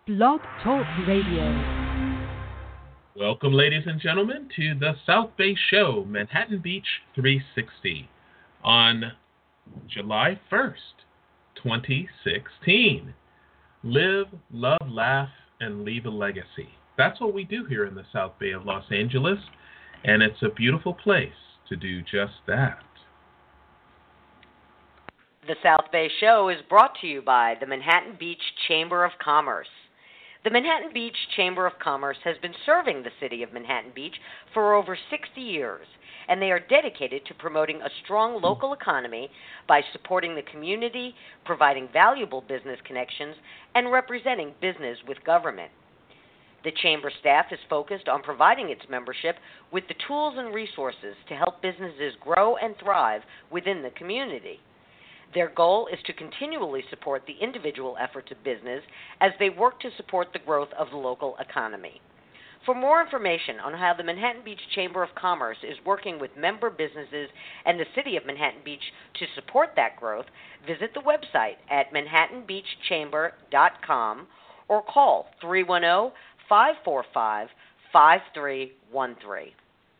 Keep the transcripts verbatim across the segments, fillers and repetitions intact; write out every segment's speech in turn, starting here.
Blog Talk Radio. Welcome, ladies and gentlemen, to the South Bay Show, Manhattan Beach three sixty, on July first, twenty sixteen. Live, love, laugh, and leave a legacy. That's what we do here in the South Bay of Los Angeles, and it's a beautiful place to do just that. The South Bay Show is brought to you by the Manhattan Beach Chamber of Commerce. The Manhattan Beach Chamber of Commerce has been serving the city of Manhattan Beach for over sixty years, and they are dedicated to promoting a strong local economy by supporting the community, providing valuable business connections, and representing business with government. The Chamber staff is focused on providing its membership with the tools and resources to help businesses grow and thrive within the community. Their goal is to continually support the individual efforts of business as they work to support the growth of the local economy. For more information on how the Manhattan Beach Chamber of Commerce is working with member businesses and the City of Manhattan Beach to support that growth, visit the website at manhattan beach chamber dot com or call three one zero, five four five, five three one three.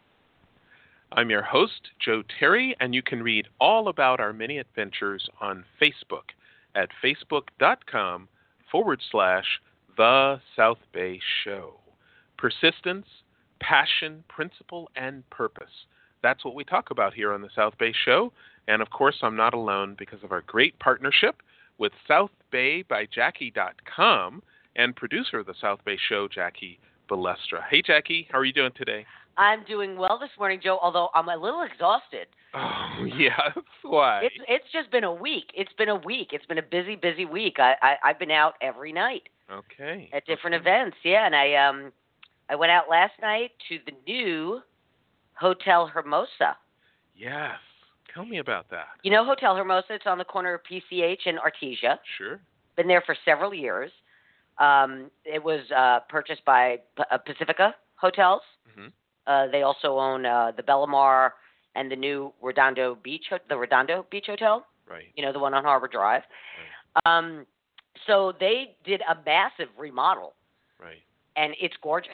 I'm your host, Joe Terry, and you can read all about our many adventures on Facebook at facebook.com forward slash The South Bay Show. Persistence, passion, principle, and purpose. That's what we talk about here on the South Bay Show. And of course, I'm not alone because of our great partnership with south bay by jackie dot com and producer of the South Bay Show, Jackie Balestra. Hey, Jackie, how are you doing today? I'm doing well this morning, Joe, although I'm a little exhausted. Oh, yes. Why? It's, it's just been a week. It's been a week. It's been a busy, busy week. I, I, I've been out every night. Okay. At different okay. events, yeah. And I um I went out last night to the new Hotel Hermosa. Yes. Tell me about that. You know Hotel Hermosa? It's on the corner of P C H and Artesia. Sure. Been there for several years. Um, it was uh, purchased by P- uh, Pacifica Hotels. Mm-hmm. Uh, they also own uh, the Bellamar and the new Redondo Beach, the Redondo Beach Hotel. Right. You know, the one on Harbor Drive. Right. Um, so they did a massive remodel. Right. And it's gorgeous.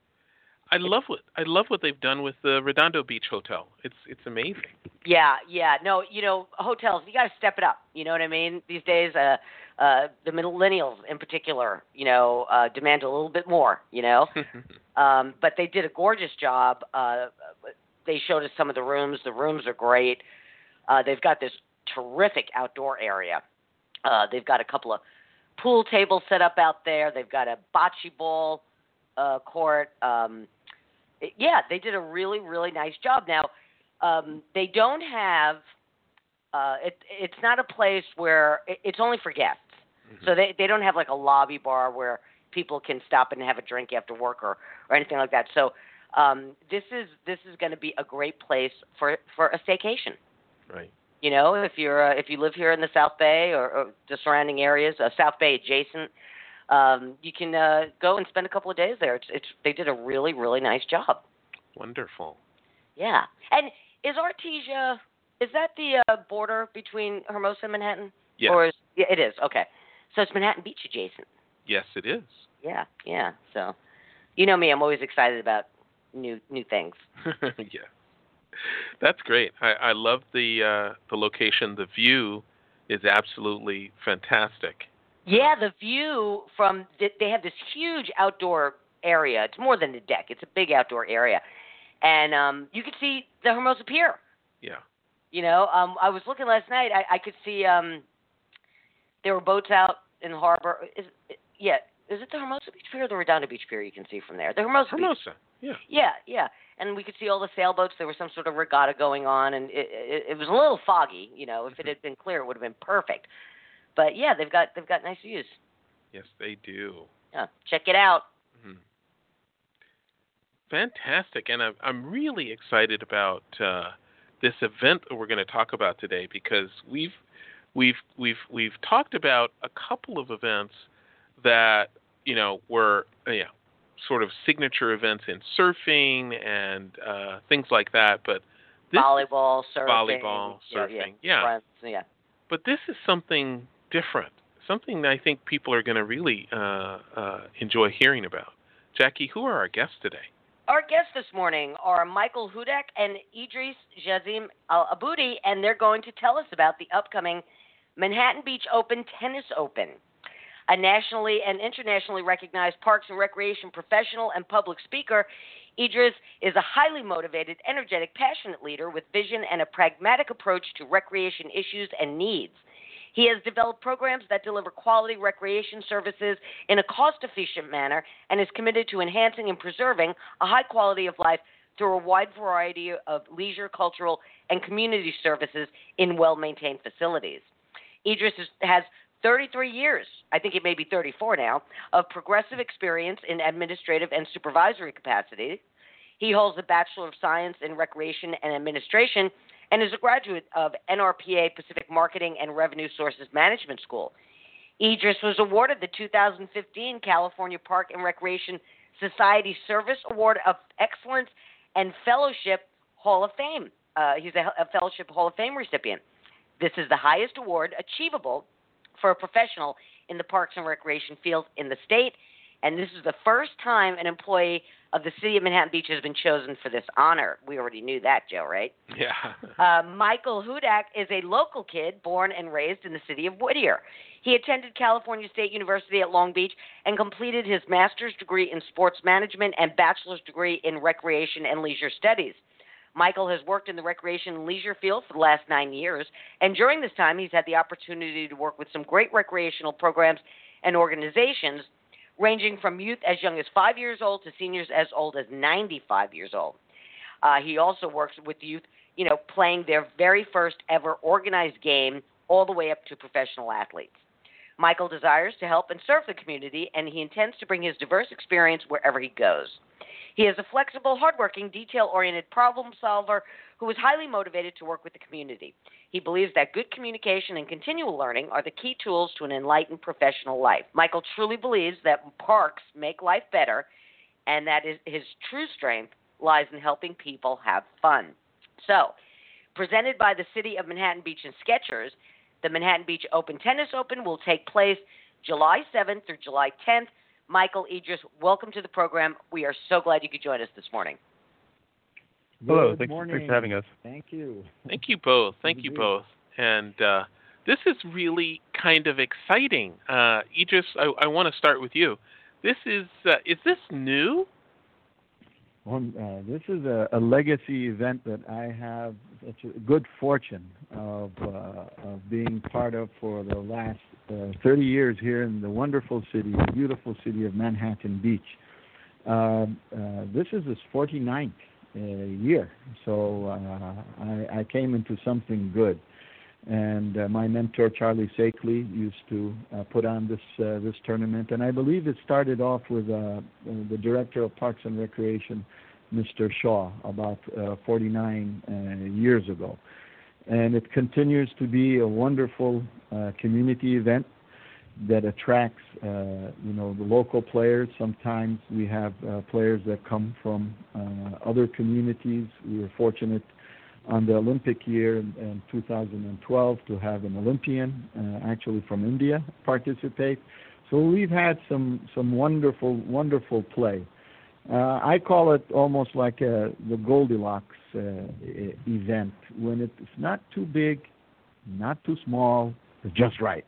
I love what I love what they've done with the Redondo Beach Hotel. It's it's amazing. Yeah, yeah. No, you know, hotels, you got to step it up. You know what I mean? These days, uh, uh, the millennials in particular, you know, uh, demand a little bit more. You know, um, but they did a gorgeous job. Uh, they showed us some of the rooms. The rooms are great. Uh, they've got this terrific outdoor area. Uh, they've got a couple of pool tables set up out there. They've got a bocce ball uh, court. Um, Yeah, they did a really, really nice job. Now, um, they don't have uh, it. It's not a place where it, it's only for guests. Mm-hmm. So they they don't have like a lobby bar where people can stop and have a drink after work or, or anything like that. So um, this is this is going to be a great place for, for a staycation. Right. You know, if you're uh, if you live here in the South Bay or, or the surrounding areas, uh, South Bay adjacent. Um, you can uh, go and spend a couple of days there. It's, it's they did a really, really nice job. Wonderful. Yeah. And is Artesia, is that the uh, border between Hermosa and Manhattan? Yes. Or is, yeah, it is. Okay. So it's Manhattan Beach adjacent. Yes, it is. Yeah, yeah. So, you know me, I'm always excited about new new things. Yeah. That's great. I, I love the uh, the location. The view is absolutely fantastic. Yeah, the view from, they have this huge outdoor area. It's more than a deck. It's a big outdoor area. And um, you could see the Hermosa Pier. Yeah. You know, um, I was looking last night. I, I could see um, there were boats out in the harbor. Is, yeah, is it the Hermosa Beach Pier or the Redondo Beach Pier you can see from there? The Hermosa Hermosa, Beach. yeah. Yeah, yeah. And we could see all the sailboats. There was some sort of regatta going on, and it, it, it was a little foggy. You know, if mm-hmm. it had been clear, it would have been perfect. But yeah, they've got they've got nice views. Yes, they do. Yeah, check it out. Mm-hmm. Fantastic, and I'm I'm really excited about uh, this event that we're going to talk about today because we've we've we've we've talked about a couple of events that you know were you know sort of signature events in surfing and uh, things like that, but this volleyball, surfing, volleyball, surfing, yeah, yeah. yeah. Friends, yeah. But this is something different, something that I think people are going to really uh, uh, enjoy hearing about. Jackie, who are our guests today? Our guests this morning are Michael Hudak and Idris Jazim Al Aboudi, and they're going to tell us about the upcoming Manhattan Beach Open Tennis Open. A nationally and internationally recognized parks and recreation professional and public speaker, Idris is a highly motivated, energetic, passionate leader with vision and a pragmatic approach to recreation issues and needs. He has developed programs that deliver quality recreation services in a cost-efficient manner and is committed to enhancing and preserving a high quality of life through a wide variety of leisure, cultural, and community services in well-maintained facilities. Idris is, has thirty-three years, I think it may be thirty-four now, of progressive experience in administrative and supervisory capacity. He holds a Bachelor of Science in Recreation and Administration and is a graduate of N R P A Pacific Marketing and Revenue Sources Management School. Idris was awarded the two thousand fifteen California Park and Recreation Society Service Award of Excellence and Fellowship Hall of Fame. Uh, he's a, a Fellowship Hall of Fame recipient. This is the highest award achievable for a professional in the parks and recreation field in the state, and this is the first time an employee of the city of Manhattan Beach has been chosen for this honor. We already knew that, Joe, right? Yeah. uh, Michael Hudak is a local kid born and raised in the city of Whittier. He attended California State University at Long Beach and completed his master's degree in sports management and bachelor's degree in recreation and leisure studies. Michael has worked in the recreation and leisure field for the last nine years, and during this time he's had the opportunity to work with some great recreational programs and organizations, ranging from youth as young as five years old to seniors as old as ninety-five years old. Uh, he also works with youth, you know, playing their very first ever organized game all the way up to professional athletes. Michael desires to help and serve the community, and he intends to bring his diverse experience wherever he goes. He is a flexible, hardworking, detail-oriented problem solver who is highly motivated to work with the community. He believes that good communication and continual learning are the key tools to an enlightened professional life. Michael truly believes that parks make life better, and that is, his true strength lies in helping people have fun. So, presented by the City of Manhattan Beach and Skechers, the Manhattan Beach Open Tennis Open will take place July seventh through July tenth. Michael, Idris, welcome to the program. We are so glad you could join us this morning. Hello, Good thanks, morning. thanks for having us. Thank you. Thank you both. Thank you both. And uh, this is really kind of exciting. Uh, Idris, I, I want to start with you. This is uh, is this new? Well, uh, this is a, a legacy event that I have such a good fortune of, uh, of being part of for the last uh, thirty years here in the wonderful city, the beautiful city of Manhattan Beach. Uh, uh, this is his forty-ninth uh, year, so uh, I, I came into something good. And uh, my mentor, Charlie Sakely, used to uh, put on this uh, this tournament. And I believe it started off with uh, the director of Parks and Recreation, Mister Shaw, about uh, forty-nine uh, years ago. And it continues to be a wonderful uh, community event that attracts, uh, you know, the local players. Sometimes we have uh, players that come from uh, other communities. We were fortunate on the Olympic year in, in two thousand twelve to have an Olympian, uh, actually from India, participate. So we've had some, some wonderful, wonderful play. Uh, I call it almost like a, the Goldilocks uh, event, when it's not too big, not too small, it's just right.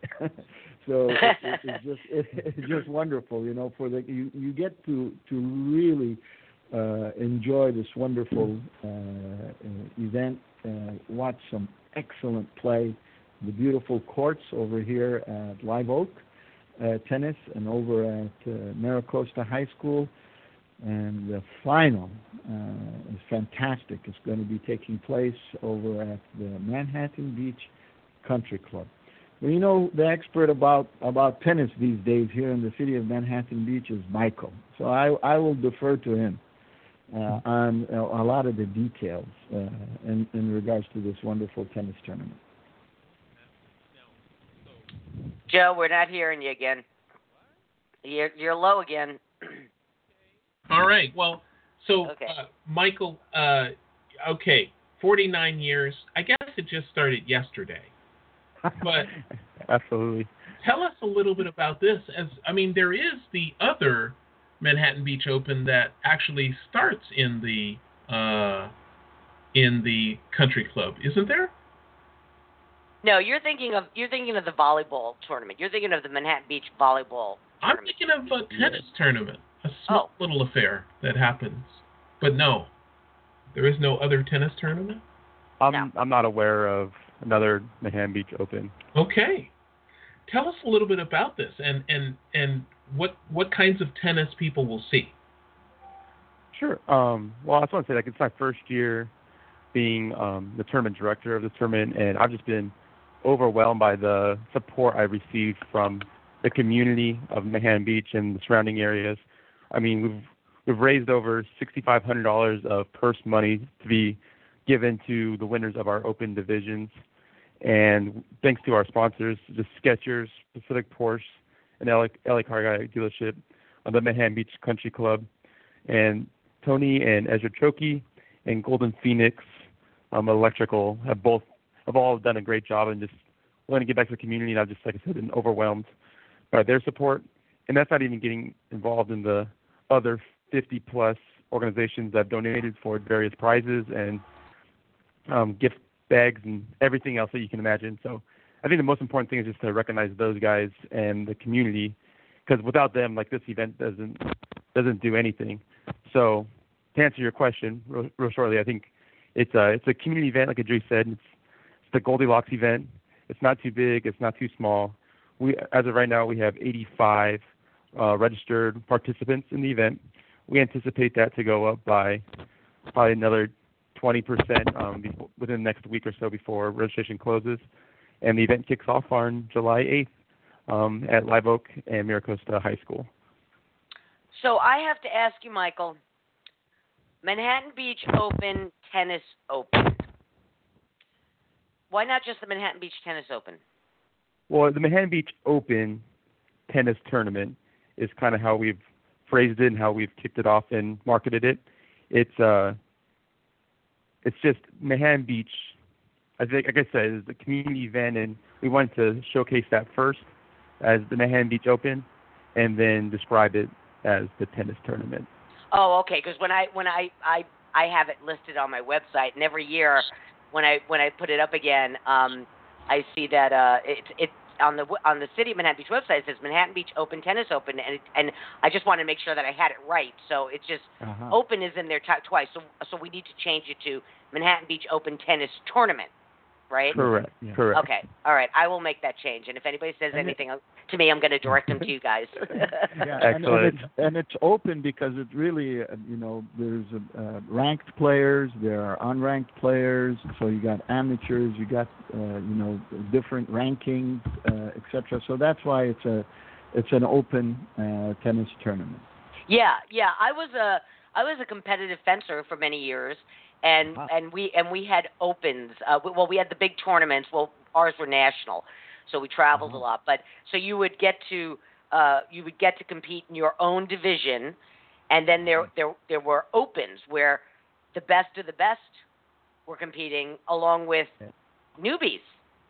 So it, it, it's just it, it's just wonderful, you know. For the you, you get to to really uh, enjoy this wonderful uh, uh, event, uh, watch some excellent play, the beautiful courts over here at Live Oak uh, Tennis and over at uh, Maricosta High School. And the final uh, is fantastic. It's going to be taking place over at the Manhattan Beach Country Club. Well, you know, the expert about, about tennis these days here in the city of Manhattan Beach is Michael. So I, I will defer to him uh, on uh, a lot of the details uh, in, in regards to this wonderful tennis tournament. Joe, we're not hearing you again. You're, you're low again. All right. Well, so Okay. uh, Michael, uh, okay, forty-nine years. I guess it just started yesterday. But absolutely. Tell us a little bit about this. As I mean, there is the other Manhattan Beach Open that actually starts in the uh, in the country club, isn't there? No, you're thinking of you're thinking of the volleyball tournament. You're thinking of the Manhattan Beach volleyball tournament. I'm thinking of a tennis tournament, a small Oh. little affair that happens. But no, there is no other tennis tournament? I'm No. I'm not aware of another Manhattan Beach Open. Okay. Tell us a little bit about this and, and, and what what kinds of tennis people will see. Sure. Um, well, I just want to say, like, it's my first year being um, the tournament director of the tournament, and I've just been overwhelmed by the support I received from the community of Manhattan Beach and the surrounding areas. I mean, we've we've raised over sixty-five hundred dollars of purse money to be given to the winners of our open divisions. And thanks to our sponsors, the Skechers, Pacific Porsche, and L A, L A Car Guy dealership, uh, the Manhattan Beach Country Club, and Tony and Ezra Choki and Golden Phoenix um, Electrical have both have all done a great job and just wanting to get back to the community. And I've just, like I said, been overwhelmed by their support. And that's not even getting involved in the other fifty plus organizations that have donated for various prizes and um, gift bags and everything else that you can imagine. So I think the most important thing is just to recognize those guys and the community, because without them, like, this event doesn't doesn't do anything. So to answer your question real, real shortly, I think it's a it's a community event, like Adri said. It's, it's the Goldilocks event. It's not too big. It's not too small. We, as of right now, we have eighty-five uh, registered participants in the event. We anticipate that to go up by probably another twenty percent um, before, within the next week or so before registration closes. And the event kicks off on July eighth um, at Live Oak and Miracosta High School. So I have to ask you, Michael, Manhattan Beach Open, Tennis Open. Why not just the Manhattan Beach Tennis Open? Well, the Manhattan Beach Open Tennis Tournament is kind of how we've phrased it and how we've kicked it off and marketed it. It's uh, it's just Manhattan Beach. I think, like I said, is the community event, and we wanted to showcase that first as the Manhattan Beach Open, and then describe it as the tennis tournament. Oh, okay. Because when I when I, I I have it listed on my website, and every year when I when I put it up again, um, I see that uh, it it on the on the City of Manhattan Beach website it says Manhattan Beach Open Tennis Open, and it, and I just wanted to make sure that I had it right. So it's just Uh-huh. Open is in there t- twice. So so we need to change it to Manhattan Beach Open Tennis Tournament, right? Correct. Yeah. Correct. Okay. All right. I will make that change. And if anybody says And it- anything to me, I'm going to direct them to you guys. Yeah, and, and, Excellent. it's, and it's open because it really, uh, you know, there's uh, ranked players, there are unranked players, so you got amateurs, you got, uh, you know, different rankings, uh, et cetera. So that's why it's a, it's an open uh, tennis tournament. Yeah, yeah. I was a I was a competitive fencer for many years, and Uh-huh. and we and we had opens. Uh, well, we had the big tournaments. Well, ours were national, so we traveled Uh-huh. a lot. But so you would get to uh, you would get to compete in your own division, and then there there there were opens where the best of the best were competing along with Yeah. newbies.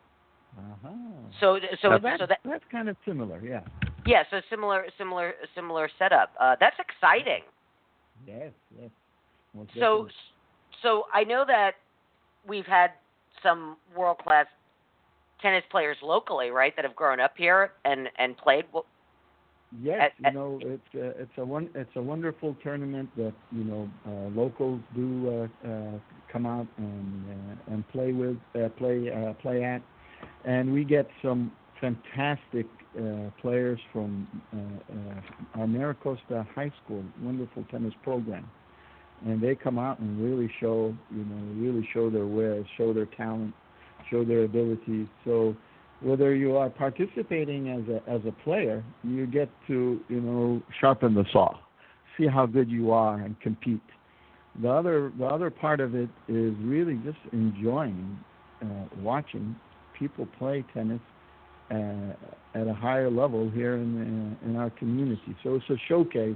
Uh-huh. So so Now so that's, that that's kind of similar, yeah. yeah. So similar similar similar setup. Uh, that's exciting. Yes, yes. Most So, definitely. so I know that we've had some world-class tennis players locally, right, that have grown up here and, and played. Well, Yes, at- you at- know, it's a, it's a one it's a wonderful tournament that you know uh, locals do uh, uh, come out and uh, and play with uh, play uh, play at, and we get some fantastic uh, players from uh, uh, our Miracosta High School, wonderful tennis program, and they come out and really show you know really show their wares, show their talent, show their abilities. So whether you are participating as a as a player, you get to you know sharpen the saw, see how good you are, and compete. The other the other part of it is really just enjoying uh, watching people play tennis uh, at a higher level here in in our community. So it's a showcase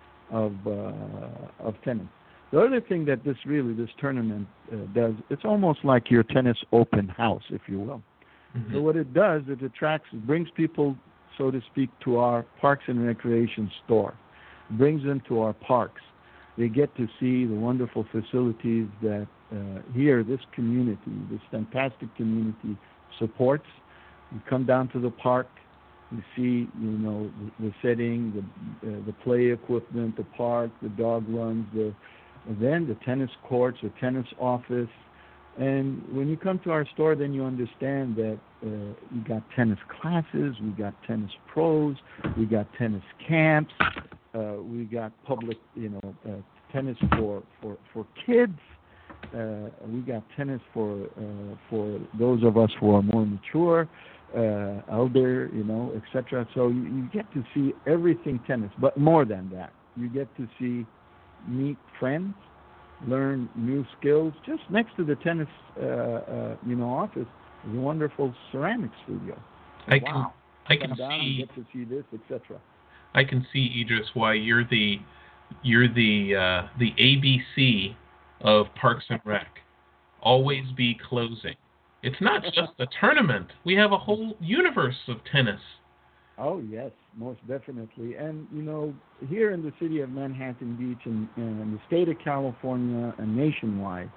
of uh, of tennis. The other thing that this really this tournament uh, does, it's almost like your tennis open house, if you will. Mm-hmm. So what it does, it attracts, it brings people, so to speak, to our Parks and Recreation store. It brings them to our parks. They get to see the wonderful facilities that uh, here, this community, this fantastic community supports. You come down to the park, you see, you know, the, the setting, the uh, the play equipment, the park, the dog runs, the and then the tennis courts, the tennis office. And when you come to our store, then you understand that uh, we got tennis classes, we got tennis pros, we got tennis camps, uh, we got public, you know, uh, tennis for, for, for kids. Uh, we got tennis for uh, for those of us who are more mature, uh, elder, you know, et cetera. So you, you get to see everything tennis, but more than that, you get to see, meet friends, learn new skills. Just next to the tennis, uh, uh, you know, office is a wonderful ceramic studio. I wow! Can, I Come can down see. and get to see this, et cetera. I can see, Idris, why you're the you're the uh, the A B C of Parks and Rec. Always be closing. It's not just a tournament. We have a whole universe of tennis. Oh, yes, most definitely. And, you know, here in the city of Manhattan Beach and, and the state of California and nationwide,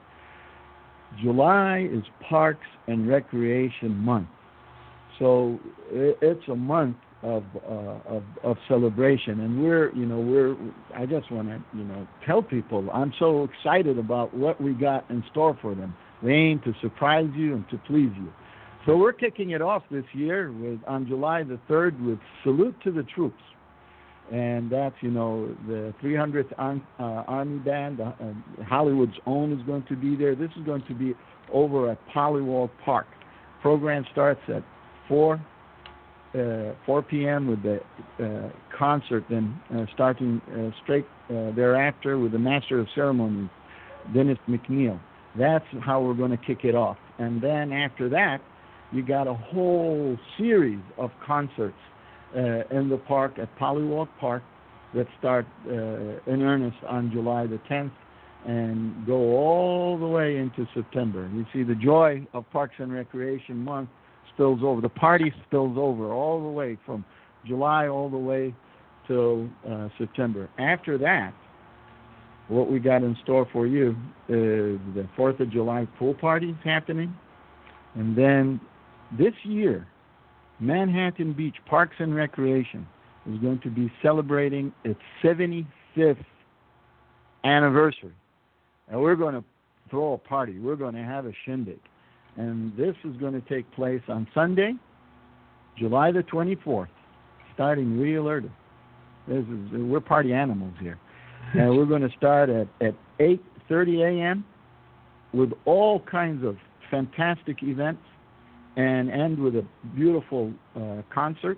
July is Parks and Recreation Month. So it's a month of, uh, of of celebration, and we're you know we're I just want to you know tell people I'm so excited about what we got in store for them. We aim to surprise you and to please you. So we're kicking it off this year with on July the third with Salute to the Troops, and that's you know the three hundredth uh, Army Band. Uh, Hollywood's own is going to be there. This is going to be over at Polywalk Park. Program starts at four. Uh, four p.m. with the uh, concert, then uh, starting uh, straight uh, thereafter with the Master of Ceremonies, Dennis McNeil. That's how we're going to kick it off. And then after that, you got a whole series of concerts uh, in the park at Polywalk Park that start uh, in earnest on July the tenth and go all the way into September. You see, the joy of Parks and Recreation Month spills over. The party spills over all the way from July all the way till uh, September. After that, what we got in store for you is the fourth of July pool party happening. And then this year, Manhattan Beach Parks and Recreation is going to be celebrating its seventy-fifth anniversary. And we're going to throw a party. We're going to have a shindig. And this is going to take place on Sunday, July the twenty-fourth, starting real early. This is, we're party animals here. And we're going to start at, at eight thirty a.m. with all kinds of fantastic events and end with a beautiful uh, concert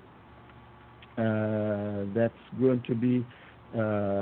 uh, that's going to be uh,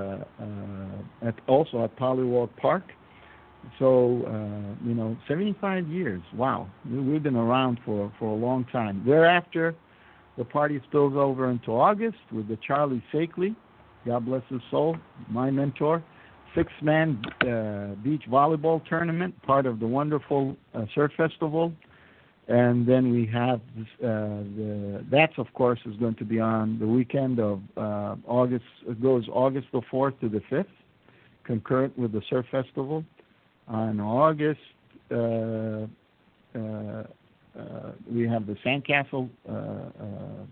uh, at, also at Polywalk Park. So, uh, you know, seventy-five years. Wow. We've been around for, for a long time. Thereafter, the party spills over into August with the Charlie Sakely, God bless his soul, my mentor, six-man uh, beach volleyball tournament, part of the wonderful uh, Surf Festival. And then we have, this, uh, the, that's, of course, is going to be on the weekend of uh, August. It goes August the fourth to the fifth, concurrent with the Surf Festival. On August, uh, uh, uh, we have the Sandcastle uh, uh,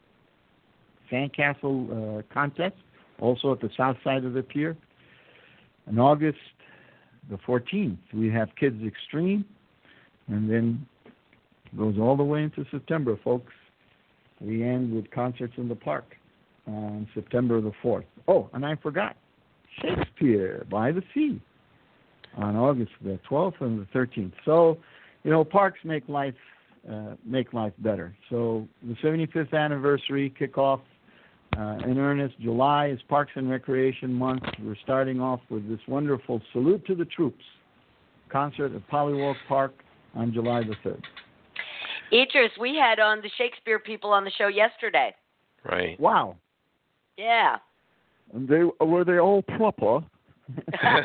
Sandcastle uh, contest, also at the south side of the pier. On August the fourteenth, we have Kids Extreme, and then it goes all the way into September, folks. We end with concerts in the park on September the fourth. Oh, and I forgot, Shakespeare by the Sea on August the twelfth and the thirteenth. So, you know, parks make life uh, make life better. So the seventy-fifth anniversary kickoff uh, in earnest. July is Parks and Recreation Month. We're starting off with this wonderful Salute to the Troops concert at Polywalk Park on July the third. Idris, we had on the Shakespeare people on the show yesterday. Right. Wow. Yeah. And they were they all proper? I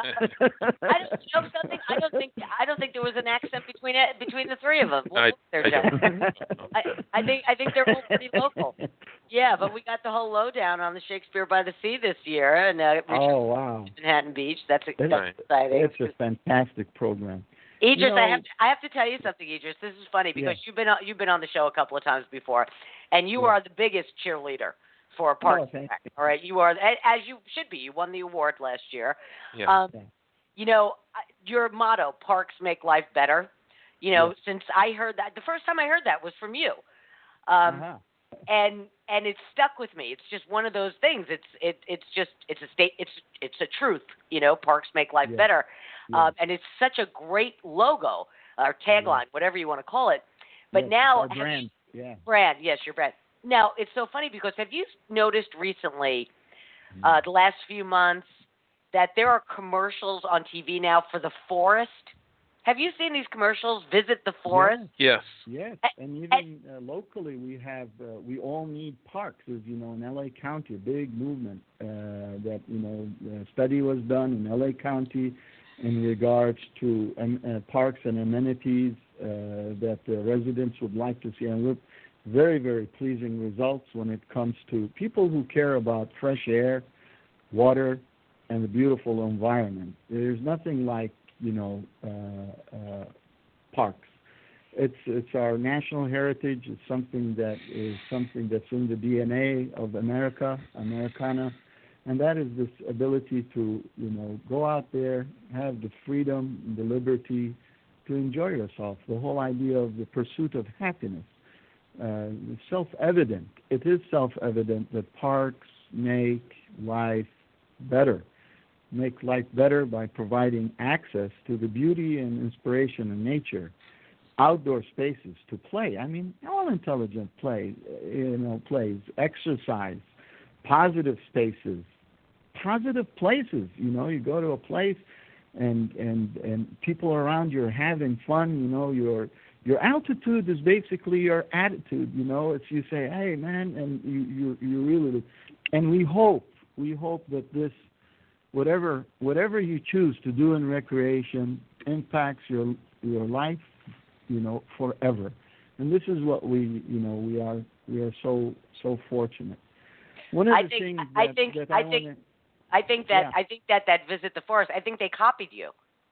don't you know something. I don't think I don't think there was an accent between it between the three of them. I, They're I, just- don't. I, I think I think they're both pretty local. Yeah, but we got the whole lowdown on the Shakespeare by the Sea this year, and uh, we Oh, wow. Manhattan Beach. That's, that's Right. exciting. It's a fantastic program. Idris, You know- I have to, I have to tell you something, Idris. This is funny because Yeah. you've been on, you've been on the show a couple of times before, and you Yeah. are the biggest cheerleader for Parks Oh, thank and Rec. you. All right, you are as you should be. You won the award last year. Yeah. Um, Yeah. You know, I- your motto, "Parks make life better." You know, Yes. since I heard that, the first time I heard that was from you, um, Uh-huh. and and it stuck with me. It's just one of those things. It's it it's just it's a state. It's it's a truth. You know, parks make life Yeah. better, Yeah. um, and it's such a great logo or tagline, whatever you want to call it. But Yes, now, our have brand. you- Yeah. brand, yes, your brand. Now it's so funny because have you noticed recently, uh, the last few months, that there are commercials on T V now for the forest? Have you seen these commercials? Visit the forest. Yes. Yes. Yes, and even uh, locally, we have uh, we all need parks. As you know, in L A County, a big movement uh, that you know, a study was done in L A County in regards to um, uh, parks and amenities uh, that the residents would like to see, and we're very very pleasing results when it comes to people who care about fresh air, water, and the beautiful environment. There's nothing like you know uh, uh, parks. It's it's our national heritage. It's something that is something that's in the D N A of America, Americana, and that is this ability to you know go out there, have the freedom, the liberty to enjoy yourself. The whole idea of the pursuit of happiness. Uh, it's self-evident. It is self-evident that parks make life better. Make life better by providing access to the beauty and inspiration in nature. Outdoor spaces to play. I mean, all intelligent play, you know, plays, exercise, positive spaces, positive places. You know, you go to a place, and and and people around you are having fun. You know, your your altitude is basically your attitude. You know, it's you say, hey man, and you you you really, and we hope we hope that this, whatever whatever you choose to do in recreation, impacts your your life, you know, forever. And this is what we, you know, we are we are so so fortunate. One of I the think things I that, think that I I think wanna, I think that Yeah. I think that that visit the forest. I think they copied you.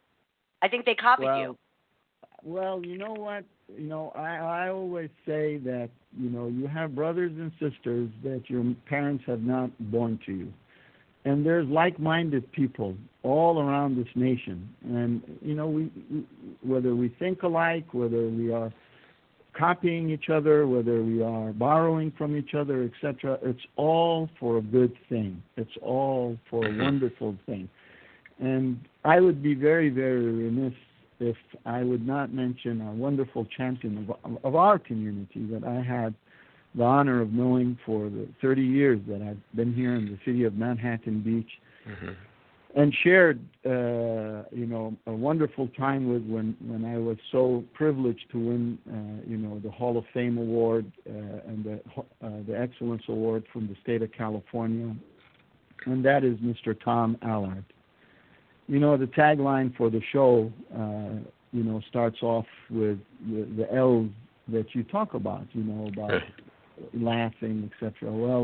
I think they copied well, you. well, you know what? You know, I I always say that, you know, you have brothers and sisters that your parents have not born to you. And there's like-minded people all around this nation. And, you know, we, we whether we think alike, whether we are copying each other, whether we are borrowing from each other, et cetera, it's all for a good thing. It's all for a wonderful thing. And I would be very, very remiss if I would not mention a wonderful champion of, of our community that I had the honor of knowing for the thirty years that I've been here in the city of Manhattan Beach, mm-hmm. and shared, uh, you know, a wonderful time with when, when I was so privileged to win, uh, you know, the Hall of Fame Award uh, and the uh, the Excellence Award from the state of California, and that is Mister Tom Allard. You know, the tagline for the show, uh, you know, starts off with the, the L's that you talk about, you know, about laughing, et cetera. Well,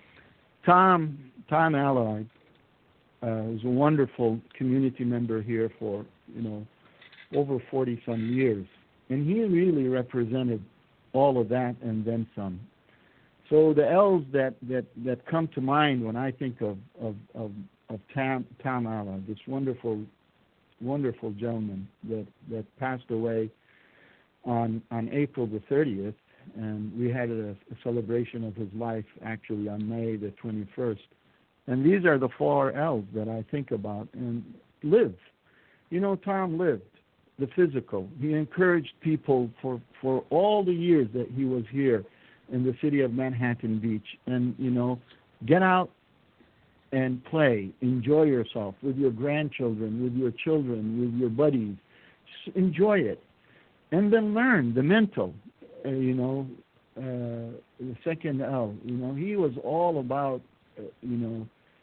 Tom Tom Allard uh, was a wonderful community member here for, you know, over forty some years, and he really represented all of that and then some. So the L's that, that, that come to mind when I think of of, of, of Tom Tom Allard, this wonderful wonderful gentleman that, that passed away on on April the thirtieth. And we had a, a celebration of his life actually on May the twenty-first. And these are the four L's that I think about. And live. You know, Tom lived the physical. He encouraged people for, for all the years that he was here in the city of Manhattan Beach. And, you know, get out and play. Enjoy yourself with your grandchildren, with your children, with your buddies. Just enjoy it. And then learn the mental. Uh, you know, uh, the second L, you know, he was all about, uh, you know,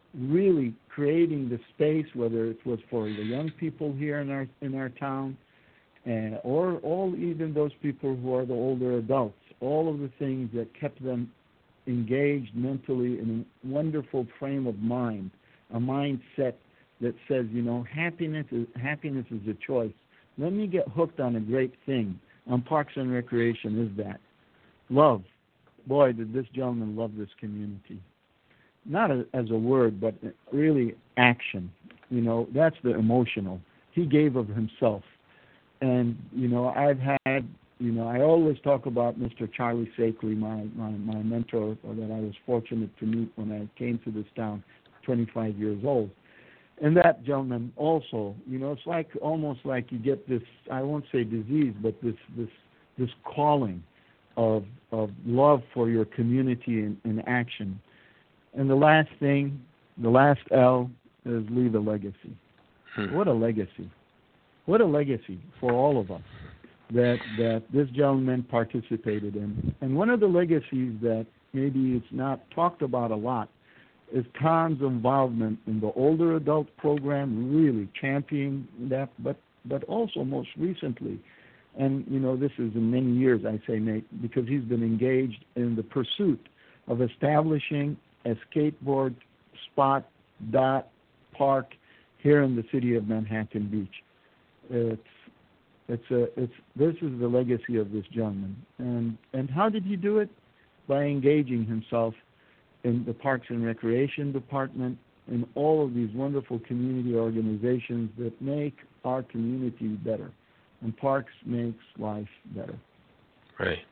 really creating the space, whether it was for the young people here in our in our town, and or all even those people who are the older adults, all of the things that kept them engaged mentally in a wonderful frame of mind, a mindset that says, you know, happiness is happiness is a choice. Let me get hooked on a great thing. On Parks and Recreation is that love. Boy, did this gentleman love this community. Not a, as a word, but really action. You know, that's the emotional. He gave of himself. And, you know, I've had, you know, I always talk about Mister Charlie Sakely, my, my, my mentor that I was fortunate to meet when I came to this town, twenty-five years old. And that gentleman also, you know, it's like almost like you get this, I won't say disease, but this this this calling of of love for your community in, in action. And the last thing, the last L, is leave a legacy. Hmm. What a legacy. What a legacy for all of us that that this gentleman participated in. And one of the legacies that maybe it's not talked about a lot is Tom's involvement in the older adult program, really championing that, but but also most recently, and you know this is in many years, I say, Nate, because he's been engaged in the pursuit of establishing a skateboard spot dot park here in the city of Manhattan Beach. It's it's a it's this is the legacy of this gentleman, and and how did he do it? By engaging himself in the Parks and Recreation Department, in all of these wonderful community organizations that make our community better. And Parks makes life better. Right.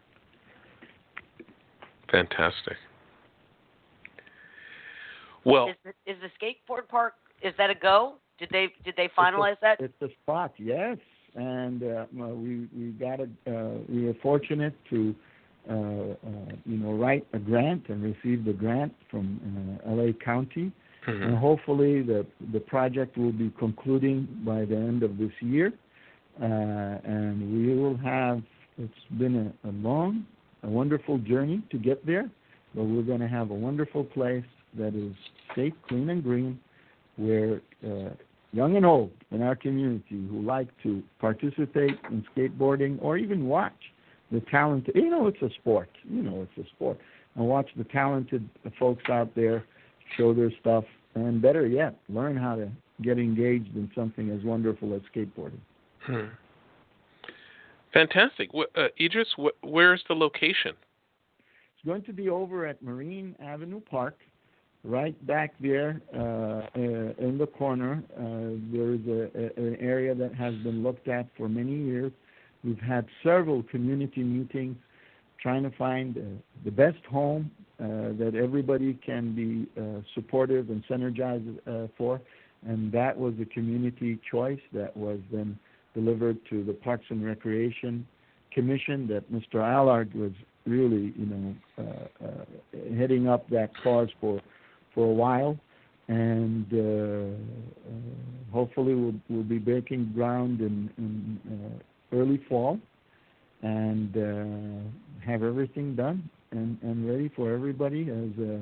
Fantastic. Well, is the, is the skateboard park, is that a go? Did they did they finalize it's a, that? It's a spot, yes. And uh, we we got it. Uh, we were fortunate to. Uh, uh, you know, write a grant and receive the grant from uh, L A County, mm-hmm. and hopefully the the project will be concluding by the end of this year, uh, and we will have. It's been a, a long, a wonderful journey to get there, but we're going to have a wonderful place that is safe, clean, and green, where uh, young and old in our community who like to participate in skateboarding or even watch the talented, you know, it's a sport. You know, it's a sport. And watch the talented folks out there show their stuff, and better yet, learn how to get engaged in something as wonderful as skateboarding. Hmm. Fantastic. Uh, Idris, wh- where's the location? It's going to be over at Marine Avenue Park, right back there uh, uh, in the corner. Uh, there's a, a, an area that has been looked at for many years. We've had several community meetings trying to find uh, the best home uh, that everybody can be uh, supportive and synergized uh, for, and that was the community choice that was then delivered to the Parks and Recreation Commission that Mister Allard was really, you know, uh, uh, heading up that cause for for a while, and uh, uh, hopefully we'll, we'll be breaking ground in, in uh, early fall, and uh, have everything done and, and ready for everybody as uh,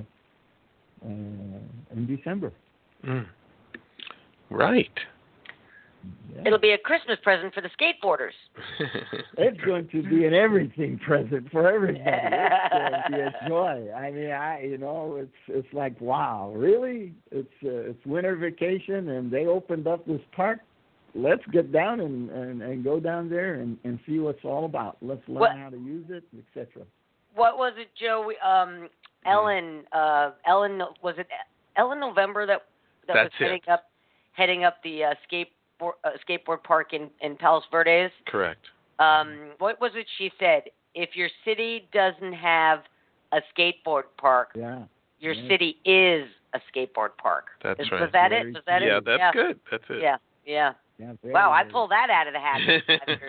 uh, in December. Mm. Right. Yeah. It'll be a Christmas present for the skateboarders. It's going to be an everything present for everybody. It's going to be a joy. I mean, I you know, it's it's like, wow, really? It's uh, it's winter vacation, and they opened up this park. Let's get down and, and, and go down there and, and see what it's all about. Let's learn what, how to use it, et cetera. What was it, Joe? Um, Ellen, uh, Ellen, was it Ellen November that that That's was heading it. up heading up the uh, skateboard uh, skateboard park in, in Palos Verdes? Correct. Um, what was it she said? If your city doesn't have a skateboard park, yeah. your yeah. city is a skateboard park. That's is, right. Was that Very it? Was that yeah, it? that's yeah, good. That's it. Yeah, yeah. Yeah, very, Wow, I very, pulled that out of the hat.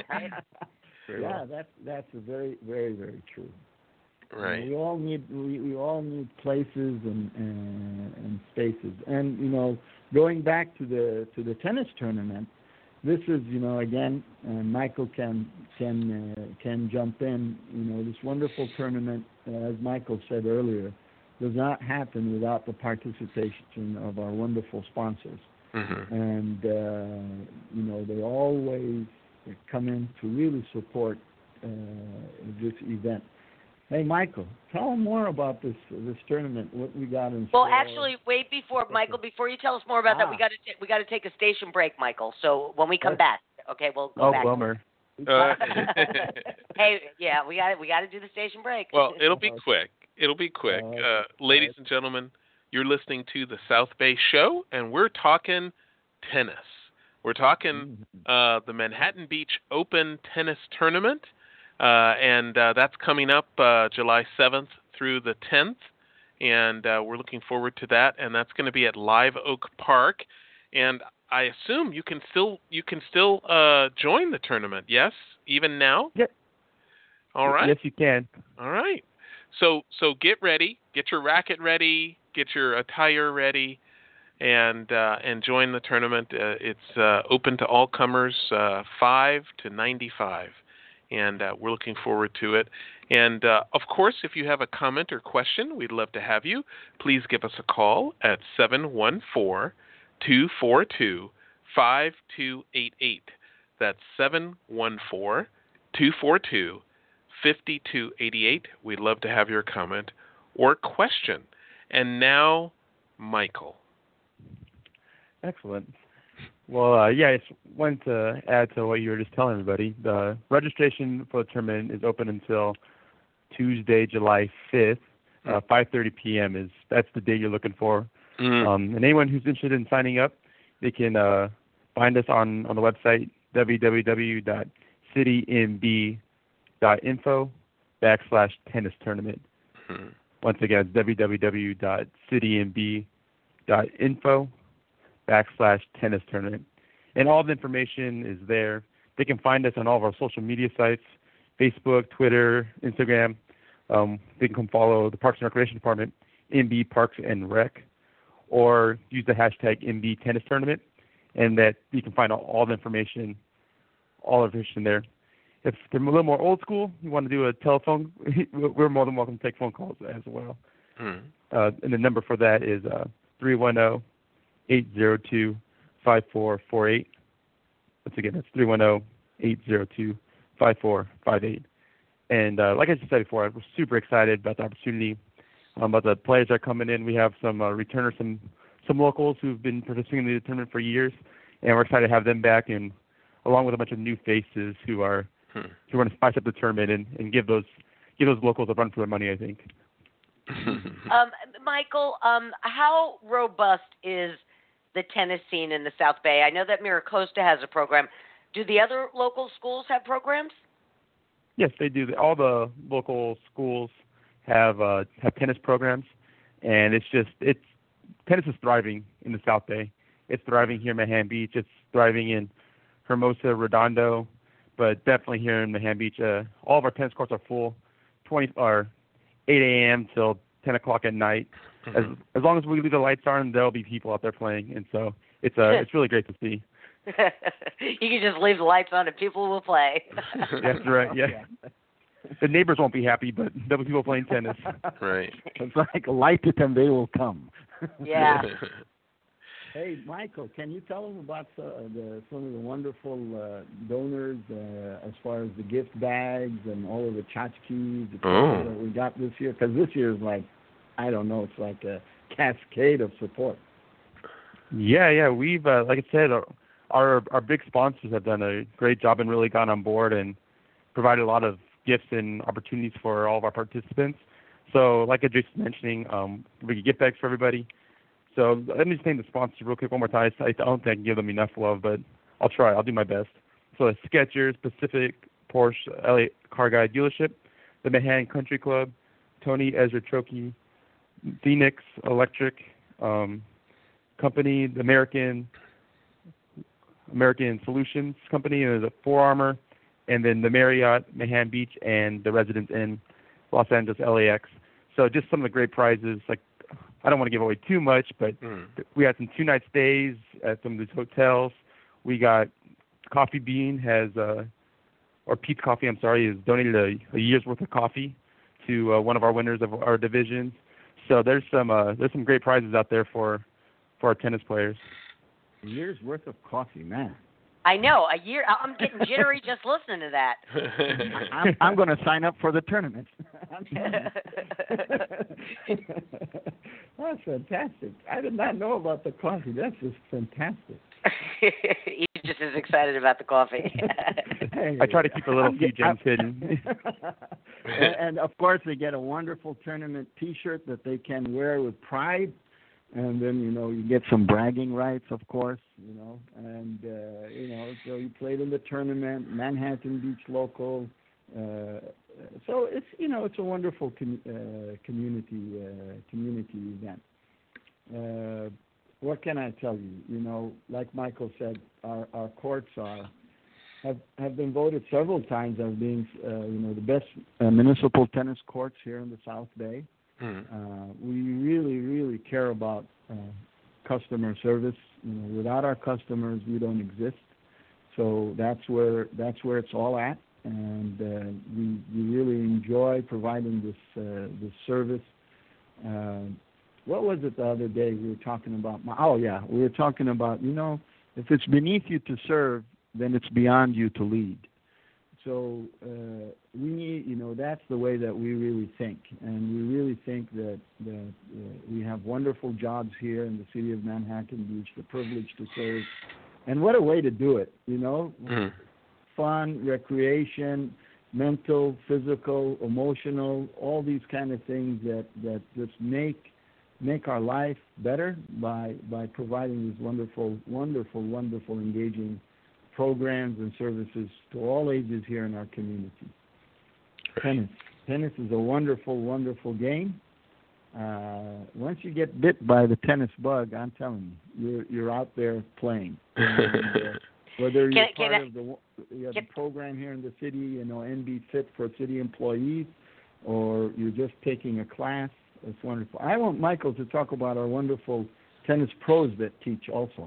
yeah, well. that's that's a very, very, very true. Right. You know, we all need we, we all need places and, and and spaces. And you know, going back to the to the tennis tournament, this is you know again, and Michael can can uh, can jump in. You know, this wonderful tournament, uh, as Michael said earlier, does not happen without the participation of our wonderful sponsors. Mm-hmm. And, uh, you know, they always come in to really support uh, this event. Hey, Michael, tell them more about this this tournament. What we got in Well, store. actually, wait before Michael. Before you tell us more about ah. that, we got to we got to take a station break, Michael. So when we come Okay. back, okay, we'll go Oh, back. bummer. Uh, Hey, yeah, we got we got to do the station break. well, it'll be quick. It'll be quick. Okay. Uh, ladies and gentlemen, you're listening to the South Bay Show, and we're talking tennis. We're talking uh, the Manhattan Beach Open Tennis Tournament, uh, and uh, that's coming up uh, July seventh through the tenth, and uh, we're looking forward to that, and that's going to be at Live Oak Park, and I assume you can still you can still uh, join the tournament, yes, even now? Yep. All right. Yes, you can. All right. So so get ready, get your racket ready, get your attire ready, and uh, and join the tournament. Uh, it's uh, open to all comers, uh, five to ninety-five, and uh, we're looking forward to it. And uh, of course, if you have a comment or question, we'd love to have you. Please give us a call at seven one four, two four two, five two eight eight. That's seven one four, two four two, five two eight eight. We'd love to have your comment or question. And now, Michael. Excellent. Well, uh, yeah, I just wanted to add to what you were just telling everybody. The registration for the tournament is open until Tuesday, July fifth. Uh, five thirty p.m. is that's the day you're looking for. Mm. Um, and anyone who's interested in signing up, they can uh, find us on, on the website w w w dot city m b dot info backslash tennis tournament. Mm-hmm. Once again, it's w w w dot city m b dot info backslash tennis tournament. And all the information is there. They can find us on all of our social media sites, Facebook, Twitter, Instagram. Um, they can come follow the Parks and Recreation Department, M B Parks and Rec, or use the hashtag M B Tennis Tournament, and that you can find all, all the information, all the information there. If they're a little more old school, you want to do a telephone, we're more than welcome to take phone calls as well. Mm. Uh, and the number for that is uh, three one zero, eight zero two, five four four eight. Once again, that's three one zero, eight zero two, five four five eight. And uh, like I just said before, we're super excited about the opportunity, um, about the players that are coming in. We have some uh, returners, some some locals who've been participating in the tournament for years, and we're excited to have them back, and along with a bunch of new faces who are Hmm. who want to spice up the tournament and, and give those give those locals a run for their money, I think. Um, Michael, um, how robust is the tennis scene in the South Bay? I know that Miracosta has a program. Do the other local schools have programs? Yes, they do. All the local schools have uh, have tennis programs, and it's just it's tennis is thriving in the South Bay. It's thriving here in Manhattan Beach. It's thriving in Hermosa, Redondo, but definitely here in Manhattan Beach. Uh, all of our tennis courts are full, twenty or eight a.m. till ten o'clock at night. Mm-hmm. As as long as we leave the lights on, there'll be people out there playing, and so it's uh it's really great to see. You can just leave the lights on and people will play. That's right. Yeah. The neighbors won't be happy, but there'll be people playing tennis. Right. It's like light it and they will come. Yeah. Hey, Michael, can you tell them about uh, the, some of the wonderful uh, donors uh, as far as the gift bags and all of the tchotchkes Oh. that we got this year? Because this year is like, I don't know, it's like a cascade of support. Yeah, yeah. We've, uh, like I said, our, our our big sponsors have done a great job and really gone on board and provided a lot of gifts and opportunities for all of our participants. So, like I just was mentioning, um, we get gift bags for everybody. So let me just name the sponsors real quick one more time. I don't think I can give them enough love, but I'll try. I'll do my best. So it's Skechers, Pacific, Porsche, Elliott Car Guy Dealership, the Manhattan Country Club, Tony Ezra Trokey, Phoenix Electric um, Company, the American American Solutions Company, and the Four Armor, and then the Marriott, Manhattan Beach, and the Residence Inn, Los Angeles L A X. So just some of the great prizes, like I don't want to give away too much, but mm. we had some two-night stays at some of these hotels. We got Coffee Bean has, uh, or Pete's Coffee, I'm sorry, has donated a, a year's worth of coffee to uh, one of our winners of our divisions. So there's some uh, there's some great prizes out there for for our tennis players. A year's worth of coffee, man. I know, a year. I'm getting jittery just listening to that. I'm, I'm going to sign up for the tournament. That's fantastic. I did not know about the coffee. That's just fantastic. He's just as excited about the coffee. Hey, I try to keep a little few gems hidden. and, and, of course, they get a wonderful tournament T-shirt that they can wear with pride. And then, you know, you get some bragging rights, of course, you know. And, uh, you know, so you played in the tournament, Manhattan Beach local. Uh, so it's, you know, it's a wonderful com- uh, community uh, community event. Uh, what can I tell you? You know, like Michael said, our, our courts are have have been voted several times as being, uh, you know, the best uh, municipal tennis courts here in the South Bay. Uh, we really, really care about uh, customer service. You know, without our customers, we don't exist. So that's where that's where it's all at, and uh, we we really enjoy providing this uh, this service. Uh, what was it the other day we were talking about? Oh yeah, we were talking about, you know, if it's beneath you to serve, then it's beyond you to lead. So uh, we, you know, that's the way that we really think, and we really think that, that uh, we have wonderful jobs here in the city of Manhattan Beach, the privilege to serve, and what a way to do it, you know, mm-hmm. Fun, recreation, mental, physical, emotional, all these kind of things that, that just make make our life better by by providing these wonderful, wonderful, wonderful, engaging programs and services to all ages here in our community. Tennis. Tennis is a wonderful, wonderful game. Uh, once you get bit by the tennis bug, I'm telling you, you're you're out there playing. And, uh, whether you're can, part can of the, you have can, the program here in the city, you know, N B Fit for city employees, or you're just taking a class, it's wonderful. I want Michael to talk about our wonderful tennis pros that teach also.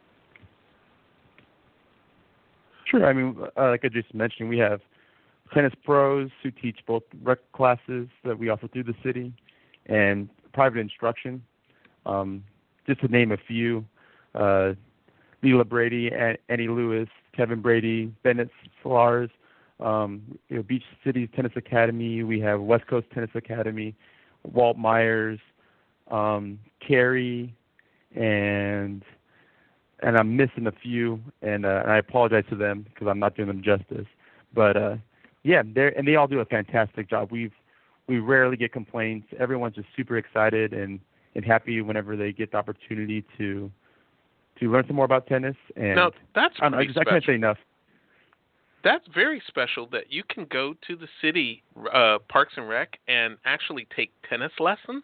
Sure. I mean, uh, like I just mentioned, we have tennis pros who teach both rec classes that we offer through the city and private instruction. Um, just to name a few, uh, Leela Brady, Annie Lewis, Kevin Brady, Bennett Flars, um, you know, Beach City Tennis Academy. We have West Coast Tennis Academy, Walt Myers, um, Carrie, and... and I'm missing a few, and, uh, and I apologize to them because I'm not doing them justice. But uh, yeah, they and they all do a fantastic job. We've we rarely get complaints. Everyone's just super excited and, and happy whenever they get the opportunity to to learn some more about tennis. And now that's I, don't know, I, just, I can't say enough. That's very special that you can go to the city uh, Parks and Rec and actually take tennis lessons.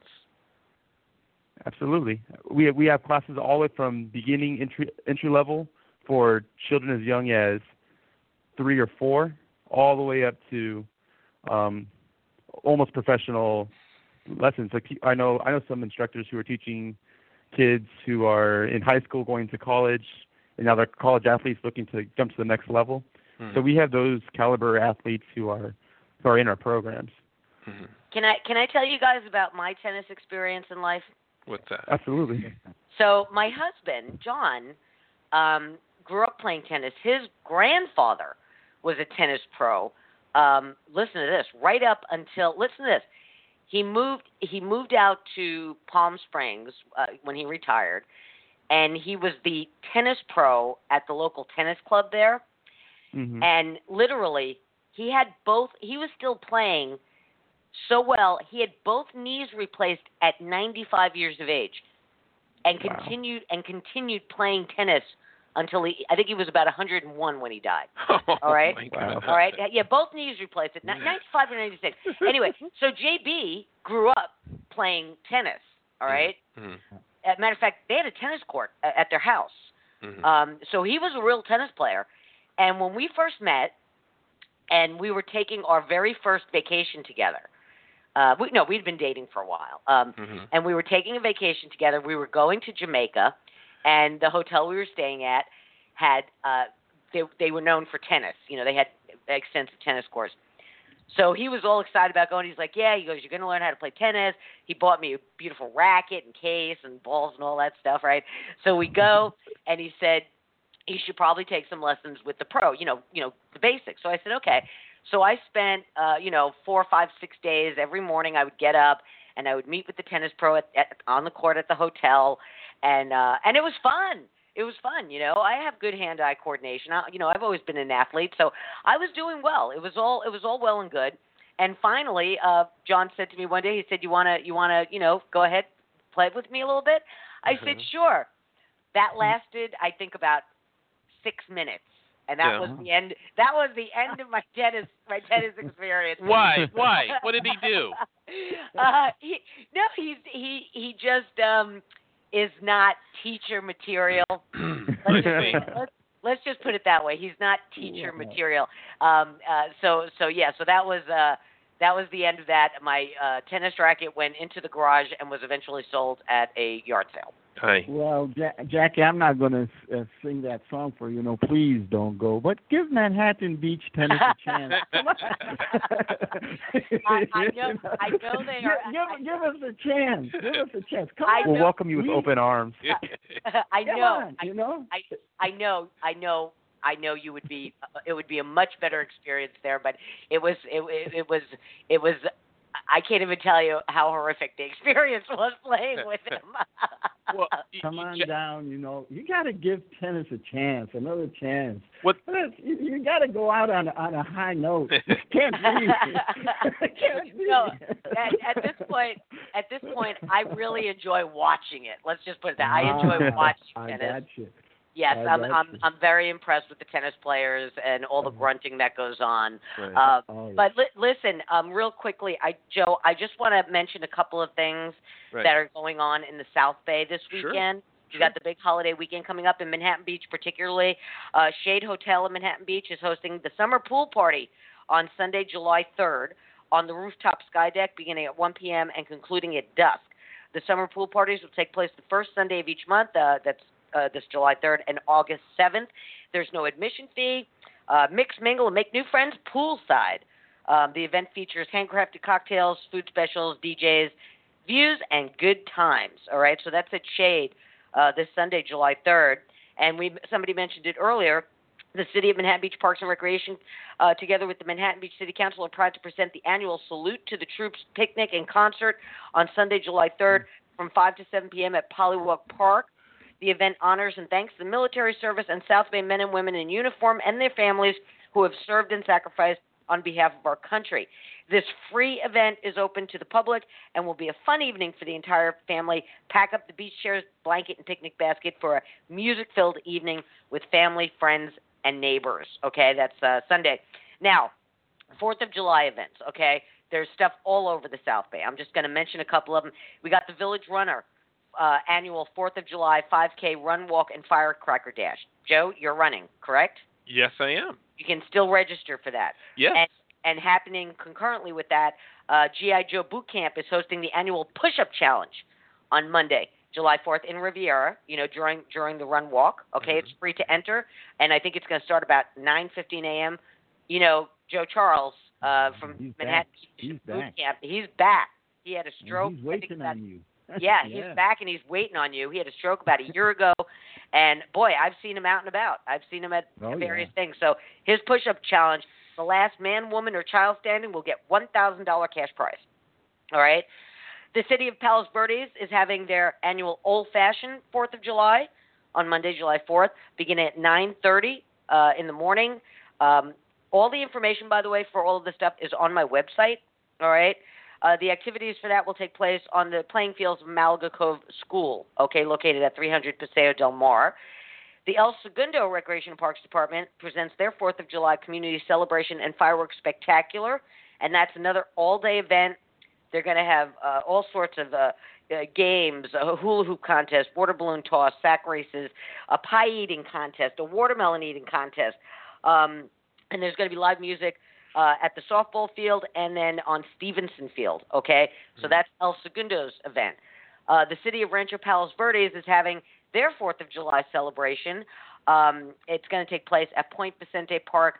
Absolutely. We have, we have classes all the way from beginning entry entry level for children as young as three or four, all the way up to um, almost professional lessons. Like I know I know some instructors who are teaching kids who are in high school going to college, and now they're college athletes looking to jump to the next level. Mm-hmm. So we have those caliber athletes who are who are in our programs. Mm-hmm. Can I can I tell you guys about my tennis experience in life? What's that? Absolutely. So my husband, John, um, grew up playing tennis. His grandfather was a tennis pro. Um, listen to this. Right up until listen to this. He moved. He moved out to Palm Springs uh, when he retired, and he was the tennis pro at the local tennis club there. Mm-hmm. And literally, he had both. He was still playing so well, he had both knees replaced at ninety-five years of age, and wow. continued and continued playing tennis until he. I think he was about one hundred one when he died. Oh, all right, wow. all right, yeah, both knees replaced at ninety-five or ninety-six. Anyway, so J B grew up playing tennis. All right. Mm-hmm. As a matter of fact, they had a tennis court at their house. Mm-hmm. Um, so he was a real tennis player. And when we first met, and we were taking our very first vacation together. Uh, we, no, we'd been dating for a while, um, mm-hmm. and we were taking a vacation together. We were going to Jamaica, and the hotel we were staying at had uh, they they were known for tennis. You know, they had extensive tennis courts. So he was all excited about going. He's like, yeah, he goes, you're going to learn how to play tennis. He bought me a beautiful racket and case and balls and all that stuff, right? So we go, and he said, you should probably take some lessons with the pro, you know, you know, the basics. So I said, okay. So I spent, uh, you know, four, five, six days. Every morning I would get up, and I would meet with the tennis pro at, at, on the court at the hotel, and uh, and it was fun. It was fun, you know. I have good hand-eye coordination. I, you know, I've always been an athlete, so I was doing well. It was all it was all well and good. And finally, uh, John said to me one day, he said, "You wanna you wanna you know go ahead, play with me a little bit?" I uh-huh. said, "Sure." That lasted, I think, about six minutes, and that Yeah. was the end. That was the end of my tennis my tennis experience. Why? Why? What did he do? uh, he, no, he's he he just um. is not teacher material. Let's just, let's, let's just put it that way. He's not teacher Yeah. material. Um, uh, so so yeah. So that was uh, that was the end of that. My uh, tennis racket went into the garage and was eventually sold at a yard sale. Hi. Well, ja- Jackie, I'm not going to uh, sing that song for you. No, please don't go. But give Manhattan Beach tennis a chance. Come on. I, I know. I know they give, are. give, I, give us a chance. Give us a chance. Come I on. We'll know- welcome you with we- open arms. I Come know. on, I, you know. I I know. I know. I know you would be. Uh, it would be a much better experience there. But it was. It, it, it was. It was. I can't even tell you how horrific the experience was playing with him. Well, y- Come y- on Ja- down. You know, you got to give tennis a chance, another chance. What? You, you got to go out on a, on a high note. You can't be. can't be. No, at, at this point, at this point, I really enjoy watching it. Let's just put it that. I enjoy Ah, watching I tennis. got you. Yes, I I'm got I'm you. I'm very impressed with the tennis players and all the grunting that goes on. Right. Uh, Oh, yeah. but li- listen, um, real quickly, I Joe, I just want to mention a couple of things Right. that are going on in the South Bay this Sure. weekend. We Sure. got the big holiday weekend coming up in Manhattan Beach, particularly. Uh, Shade Hotel in Manhattan Beach is hosting the summer pool party on Sunday, July third, on the rooftop sky deck, beginning at one p.m. and concluding at dusk. The summer pool parties will take place the first Sunday of each month. Uh, that's uh, this July third and August seventh. There's no admission fee. Uh, mix, mingle, and make new friends poolside. Um, the event features handcrafted cocktails, food specials, D Js, views, and good times. All right, so that's at Shade uh, this Sunday, July third. And we somebody mentioned it earlier. The City of Manhattan Beach Parks and Recreation, uh, together with the Manhattan Beach City Council, are proud to present the annual Salute to the Troops picnic and concert on Sunday, July third, from five to seven p.m. at Pollywog Park. The event honors and thanks the military service and South Bay men and women in uniform and their families who have served and sacrificed on behalf of our country. This free event is open to the public and will be a fun evening for the entire family. Pack up the beach chairs, blanket, and picnic basket for a music-filled evening with family, friends, and neighbors. Okay, that's uh, Sunday. Now, fourth of July events, okay? There's stuff all over the South Bay. I'm just going to mention a couple of them. We got the Village Runner uh, annual fourth of July five K run, walk, and firecracker dash. Joe, you're running, correct? Yes, I am. You can still register for that. Yes. And, and happening concurrently with that, uh, G I. Joe Boot Camp is hosting the annual Push-Up Challenge on Monday, July fourth in Riviera, you know, during during the run walk. Okay, Mhm. It's free to enter, and I think it's going to start about nine fifteen a.m. You know, Joe Charles uh, from He's Manhattan back. Beach He's Boot back. Camp, he's back. He had a And stroke. he's I think waiting about- on you. yeah, he's back and he's waiting on you. He had a stroke about a year ago, and boy, I've seen him out and about. I've seen him at Oh, various yeah. things. So his push-up challenge, the last man, woman, or child standing will get one thousand dollars cash prize. All right. The city of Palos Verdes is having their annual old-fashioned fourth of July on Monday, July fourth, beginning at nine thirty uh, in the morning. Um, all the information, by the way, for all of this stuff is on my website. All right. Uh, the activities for that will take place on the playing fields of Malaga Cove School, okay, located at three hundred Paseo del Mar. The El Segundo Recreation and Parks Department presents their fourth of July Community Celebration and Fireworks Spectacular, and that's another all-day event. They're going to have uh, all sorts of uh, uh, games, a hula hoop contest, water balloon toss, sack races, a pie eating contest, a watermelon eating contest, um, and there's going to be live music Uh, at the softball field and then on Stevenson Field, okay? So that's El Segundo's event. Uh, the city of Rancho Palos Verdes is having their fourth of July celebration. Um, it's going to take place at Point Vicente Park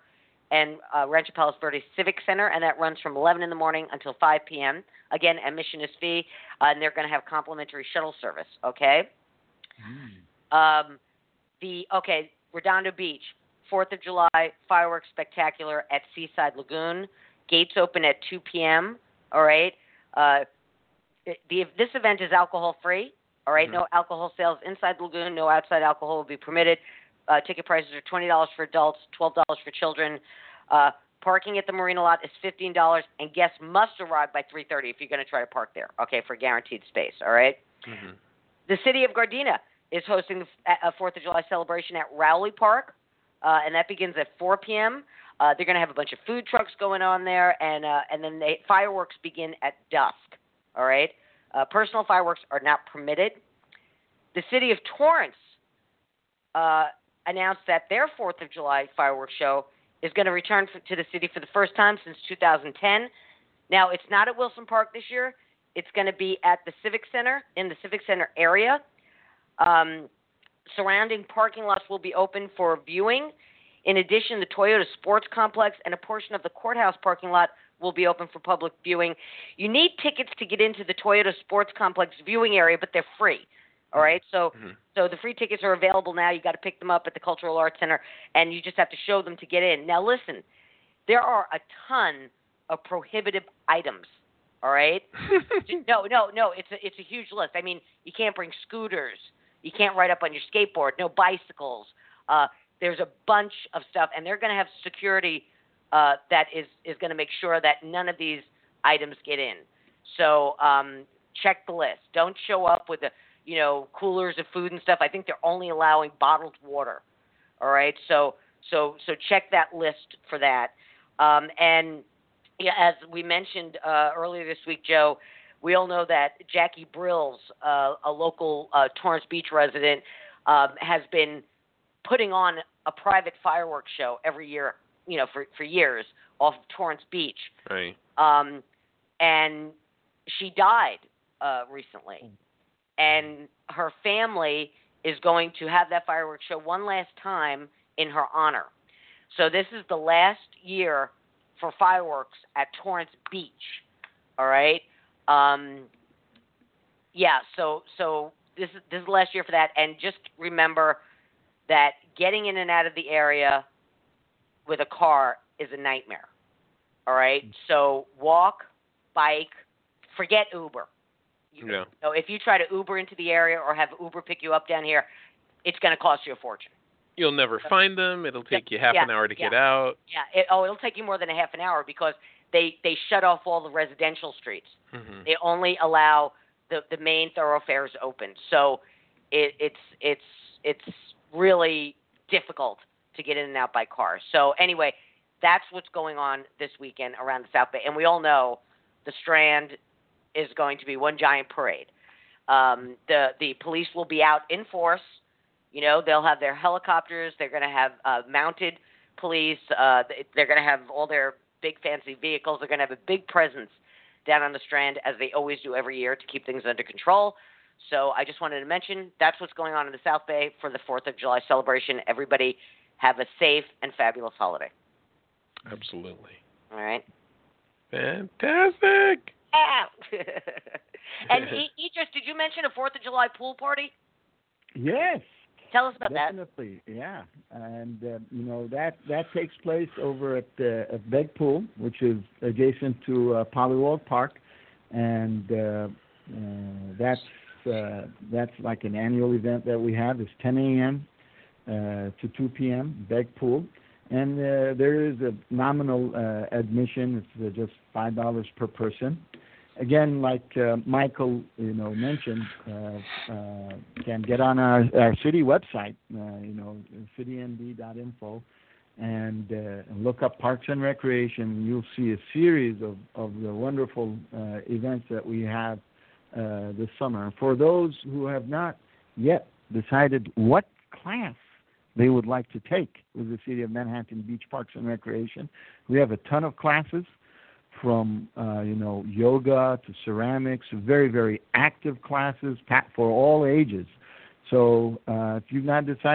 and uh, Rancho Palos Verdes Civic Center, and that runs from eleven in the morning until five p.m. Again, admission is free, uh, and they're going to have complimentary shuttle service, okay? Mm. Um, the Okay, Redondo Beach, fourth of July fireworks spectacular at Seaside Lagoon. Gates open at two p.m., all right? Uh, the, this event is alcohol-free, all right? Mm-hmm. No alcohol sales inside the lagoon. No outside alcohol will be permitted. Uh, ticket prices are twenty dollars for adults, twelve dollars for children. Uh, parking at the marina lot is fifteen dollars, and guests must arrive by three thirty if you're going to try to park there, okay, for guaranteed space, all right? Mm-hmm. The city of Gardena is hosting a fourth of July celebration at Rowley Park, uh, and that begins at four p.m. Uh, they're going to have a bunch of food trucks going on there, and uh, and then they, fireworks begin at dusk, all right? Uh, personal fireworks are not permitted. The city of Torrance uh, announced that their fourth of July fireworks show is going to return for, to the city for the first time since two thousand ten. Now, it's not at Wilson Park this year. It's going to be at the Civic Center, in the Civic Center area. Um, surrounding parking lots will be open for viewing. In addition, the Toyota Sports Complex and a portion of the courthouse parking lot will be open for public viewing. You need tickets to get into the Toyota Sports Complex viewing area, but they're free. All right, so mm-hmm. so the free tickets are available now. You got to pick them up at the Cultural Arts Center, and you just have to show them to get in. Now, listen, there are a ton of prohibitive items. All right, no, no, no, it's a it's a huge list. I mean, you can't bring scooters, you can't ride up on your skateboard, no bicycles. Uh, there's a bunch of stuff, and they're going to have security uh, that is is going to make sure that none of these items get in. So um, check the list. Don't show up with the you know, coolers of food and stuff. I think they're only allowing bottled water. All right, so so so check that list for that. Um, and yeah, as we mentioned uh, earlier this week, Joe, we all know that Jackie Brills, uh, a local uh, Torrance Beach resident, um, has been putting on a private fireworks show every year, you know, for for years off of Torrance Beach. Right. Um, and she died uh, recently. And her family is going to have that fireworks show one last time in her honor. So this is the last year for fireworks at Torrance Beach. All right. Um, yeah. So so this is this is the last year for that. And just remember that getting in and out of the area with a car is a nightmare. All right. So walk, bike, forget Uber. You, yeah. So if you try to Uber into the area or have Uber pick you up down here, it's going to cost you a fortune. You'll never so, find them. It'll take you half yeah, an hour to yeah. get out. Yeah. It, oh, it'll take you more than a half an hour because they, they shut off all the residential streets. Mm-hmm. They only allow the, the main thoroughfares open. So it, it's it's it's really difficult to get in and out by car. So anyway, that's what's going on this weekend around the South Bay. And we all know the Strand is going to be one giant parade. Um, the the police will be out in force. You know, they'll have their helicopters. They're going to have uh, mounted police. Uh, they're going to have all their big fancy vehicles. They're going to have a big presence down on the Strand, as they always do every year, to keep things under control. So I just wanted to mention that's what's going on in the South Bay for the fourth of July celebration. Everybody have a safe and fabulous holiday. Absolutely. All right. Fantastic. And Idris, did you mention a fourth of July pool party? Yes. Tell us about definitely, that. Definitely, yeah. And, uh, you know, that, that takes place over at, uh, at Begg Pool, which is adjacent to uh, Pollywog Park. And uh, uh, that's uh, that's like an annual event that we have. It's ten a.m. Uh, to two p.m., Begg Pool. And uh, there is a nominal uh, admission. It's uh, just five dollars per person. Again, like uh, Michael, you know, mentioned, uh, uh, can get on our, our city website, uh, you know, city n d dot info, and, uh, and look up Parks and Recreation. You'll see a series of, of the wonderful uh, events that we have uh, this summer. For those who have not yet decided what class they would like to take with the City of Manhattan Beach Parks and Recreation, we have a ton of classes, from, uh, you know, yoga to ceramics, very, very active classes for all ages. So uh, if you've not decided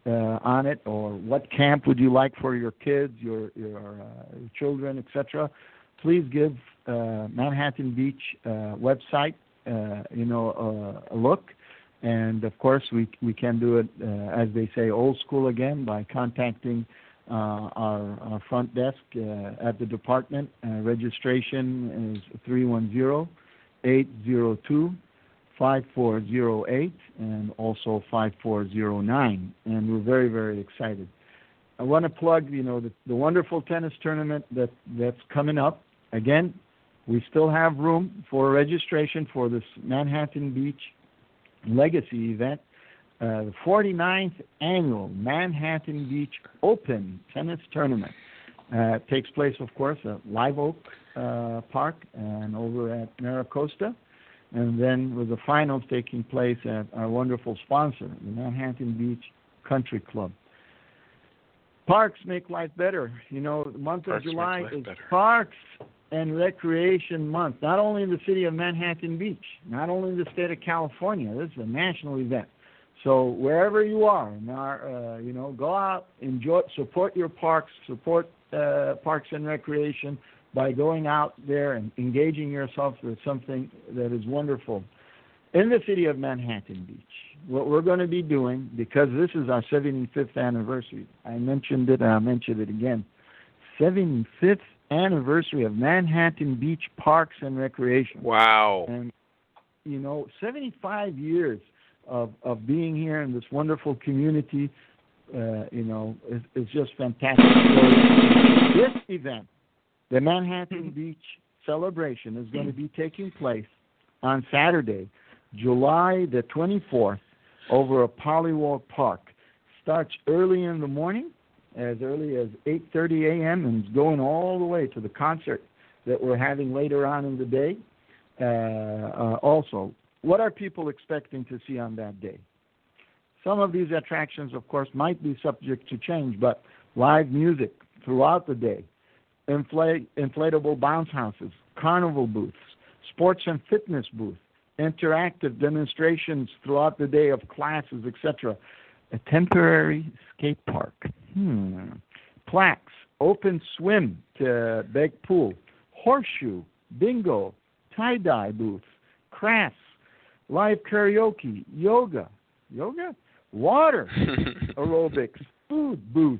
uh, on it, or what camp would you like for your kids, your your uh, children, et cetera, please give uh, Manhattan Beach uh, website, uh, you know, uh, a look. And of course, we we can do it, uh, as they say, old school again by contacting uh, our, our front desk uh, at the department. Uh, registration is three one zero, eight zero two, five four zero eight and also five four zero nine. And we're very, very excited. I want to plug, you know, the, the wonderful tennis tournament that, that's coming up. Again, we still have room for registration for this Manhattan Beach Legacy event. Uh, the forty-ninth annual Manhattan Beach Open Tennis Tournament uh, takes place, of course, at Live Oak uh, Park and over at Maricosta. And then with the finals taking place at our wonderful sponsor, the Manhattan Beach Country Club. Parks make life better. You know, the month Parks of July is better. Parks and Recreation Month, not only in the city of Manhattan Beach, not only in the state of California. This is a national event. So wherever you are, in our, uh, you know, go out, enjoy, support your parks, support uh, Parks and Recreation by going out there and engaging yourself with something that is wonderful. In the city of Manhattan Beach, what we're going to be doing, because this is our seventy-fifth anniversary, I mentioned it and I'll mention it again, seventy-fifth anniversary of Manhattan Beach Parks and Recreation. Wow. And, you know, seventy-five years of, of being here in this wonderful community, uh, you know, is, is just fantastic. So this event, the Manhattan Beach celebration, is going to be taking place on Saturday, July the twenty-fourth, over at Polywalk Park. Starts early in the morning, as early as eight thirty a.m., and is going all the way to the concert that we're having later on in the day. Uh, uh, also, what are people expecting to see on that day? Some of these attractions, of course, might be subject to change, but live music throughout the day, inflate, inflatable bounce houses, carnival booths, sports and fitness booths, interactive demonstrations throughout the day of classes, et cetera. A temporary skate park, hmm. plaques, open swim to beg pool, horseshoe, bingo, tie-dye booths, crafts, live karaoke, yoga, yoga, water, aerobics, food booths.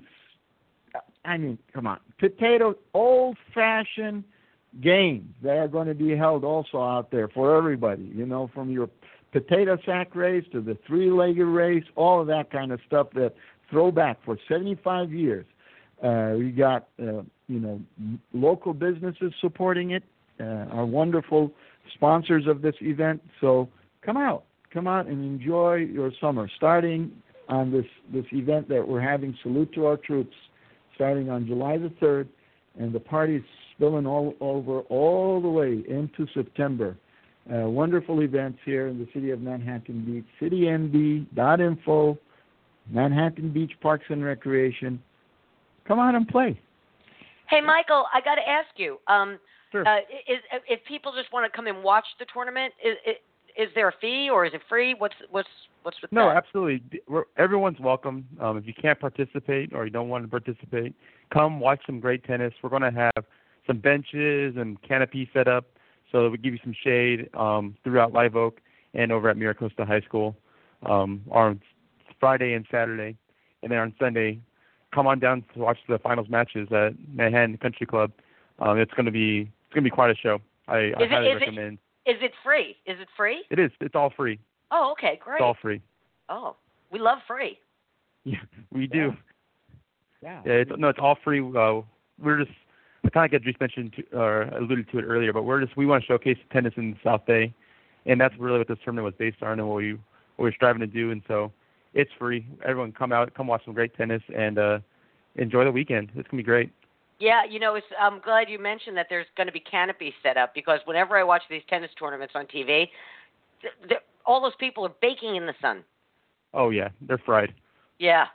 I mean, come on, potato, old-fashioned games that are going to be held also out there for everybody, you know, from your potato sack race to the three-legged race, all of that kind of stuff that throwback for seventy-five years. Uh, we got, uh, you know, local businesses supporting it, uh, our wonderful sponsors of this event. So come out, come out and enjoy your summer, starting on this, this event that we're having, Salute to Our Troops, starting on July the third, and the party's spilling all over all the way into September. Uh, wonderful events here in the city of Manhattan Beach. city m b dot info, Manhattan Beach Parks and Recreation. Come on and play. Hey, Michael, I got to ask you, um, Sure. uh, is, if people just want to come and watch the tournament, is, is there a fee or is it free? What's what's what's with No, that? absolutely. We're, everyone's welcome. Um, if you can't participate or you don't want to participate, come watch some great tennis. We're going to have some benches and canopy set up so that we give you some shade um, throughout Live Oak and over at Miracosta High School um, on Friday and Saturday. And then on Sunday, come on down to watch the finals matches at Manhattan Country Club. Um, it's going to be it's going to be quite a show. I, I it- highly is it- recommend. Is it free? Is it free? It is. It's all free. Oh, okay, great. It's all free. Oh, we love free. Yeah, we do. Yeah. Yeah, it's, no, it's all free. Uh, we're just, I kind of like Idris mentioned to, or alluded to it earlier, but we're just, we want to showcase tennis in the South Bay, and that's really what this tournament was based on and what we, what we're striving to do. And so it's free. Everyone come out, come watch some great tennis, and uh, enjoy the weekend. It's going to be great. Yeah, you know, it's, I'm glad you mentioned that there's going to be canopy set up because whenever I watch these tennis tournaments on T V, th- th- all those people are baking in the sun. Oh, yeah, they're fried. Yeah.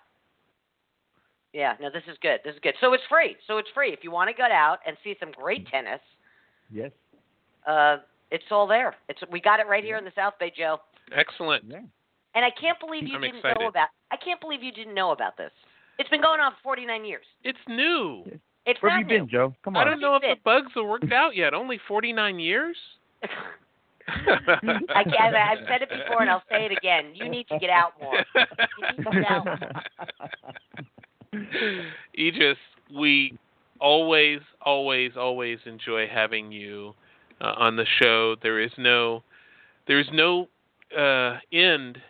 Yeah, no, this is good. This is good. So it's free. So it's free. If you want to get out and see some great tennis, Yes. uh, it's all there. It's we got it right here in the South Bay, Joe. Excellent. Yeah. And I can't believe you I'm didn't excited. know about I can't believe you didn't know about this. It's been going on for forty-nine years. It's new. It's Where not have you new. been, Joe? Come on. I don't know if Been. the bugs have worked out yet. Only forty-nine years? I, I've, I've said it before, and I'll say it again. You need to get out more. You need to get out more. Aegis, we always, always, always enjoy having you uh, on the show. There is no, there is no uh, end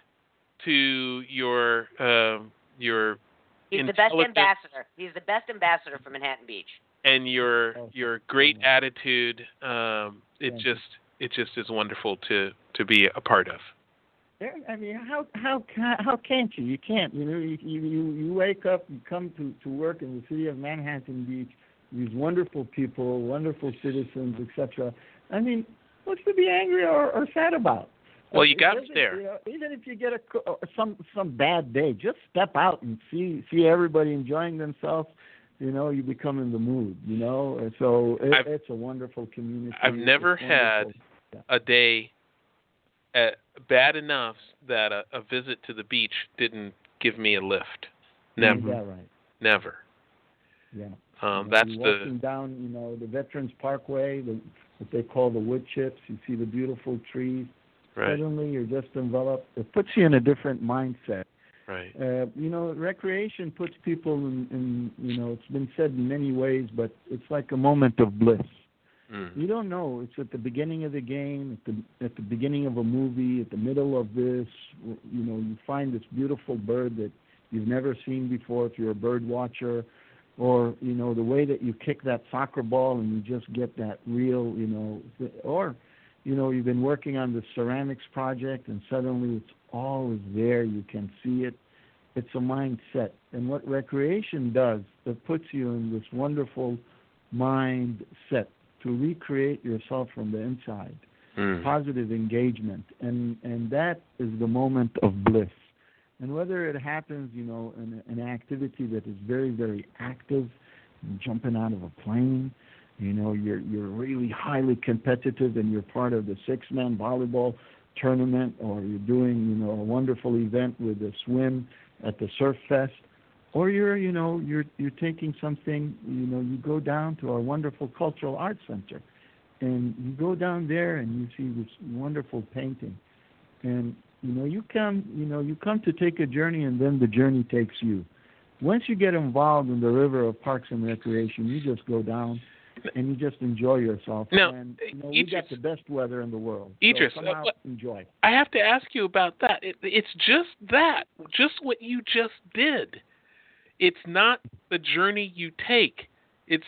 to your uh, your He's the best intelligence ambassador. He's the best ambassador for Manhattan Beach. and your Oh, your great yeah. attitude. Um, it Thank just it just is wonderful to to be a part of. Yeah, I mean, how how ca- how can't you? You can't. You know, you you you wake up, you come to to work in the city of Manhattan Beach. These wonderful people, wonderful citizens, et cetera. I mean, what's to be angry or, or sad about? Well, you Uh, got it me doesn't- there. You know, even if you get a co- or some some bad day, just step out and see see everybody enjoying themselves. You know, you become in the mood. You know, and so it, I've- it's a wonderful community. I've never It's had wonderful. Yeah. a day uh, bad enough that a, a visit to the beach didn't give me a lift. Never, Is that right? never. Yeah. Um, You know, that's you're the walking down, you know, the Veterans Parkway, the, what they call the wood chips. You see the beautiful trees. right, Suddenly, you're just enveloped. It puts you in a different mindset. right. Uh, you know, recreation puts people in, in, you know, it's been said in many ways, but it's like a moment of bliss. Mm. You don't know. It's at the beginning of the game, at the at the beginning of a movie, at the middle of this. You know, you find this beautiful bird that you've never seen before if you're a bird watcher, or, you know, the way that you kick that soccer ball and you just get that real, you know, th- or, you know, you've been working on the ceramics project and suddenly it's all is there. You can see it. It's a mindset. And what recreation does, it puts you in this wonderful mindset to recreate yourself from the inside, Mm. positive engagement, and, and that is the moment of bliss. And whether it happens, you know, in an activity that is very, very active, jumping out of a plane, you know, you're you're really highly competitive and you're part of the six-man volleyball tournament, or you're doing, you know, a wonderful event with a swim at the Surf Fest, or you're, you know, you're you're taking something, you know, you go down to our wonderful cultural arts center, and you go down there and you see this wonderful painting, and you know, you come, you know, you come to take a journey, and then the journey takes you. Once you get involved in the river of Parks and Recreation, you just go down and you just enjoy yourself. Now, and you know, we Idris- got the best weather in the world. Idris, so come uh, out, what- enjoy. I have to ask you about that. It, it's just that, just what you just did. It's not the journey you take. It's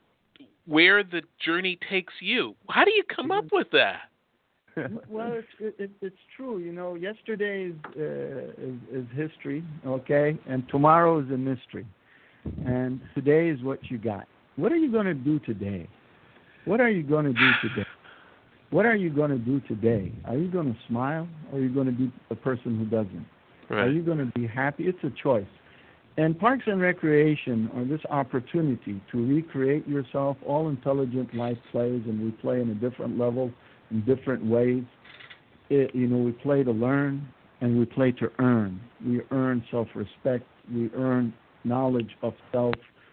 where the journey takes you. How do you come up with that? Well, it's it, it, it's true. You know, yesterday is, uh, is is history, okay, and tomorrow is a mystery, and today is what you got. What are you going to do today? What are you going to do today? What are you going to do today? Are you going to smile, or are you going to be the person who doesn't? Right. Are you going to be happy? It's a choice. And Parks and Recreation are this opportunity to recreate yourself. All intelligent life plays, and we play in a different level, in different ways. It, you know, we play to learn, and we play to earn. We earn self-respect. We earn knowledge of self.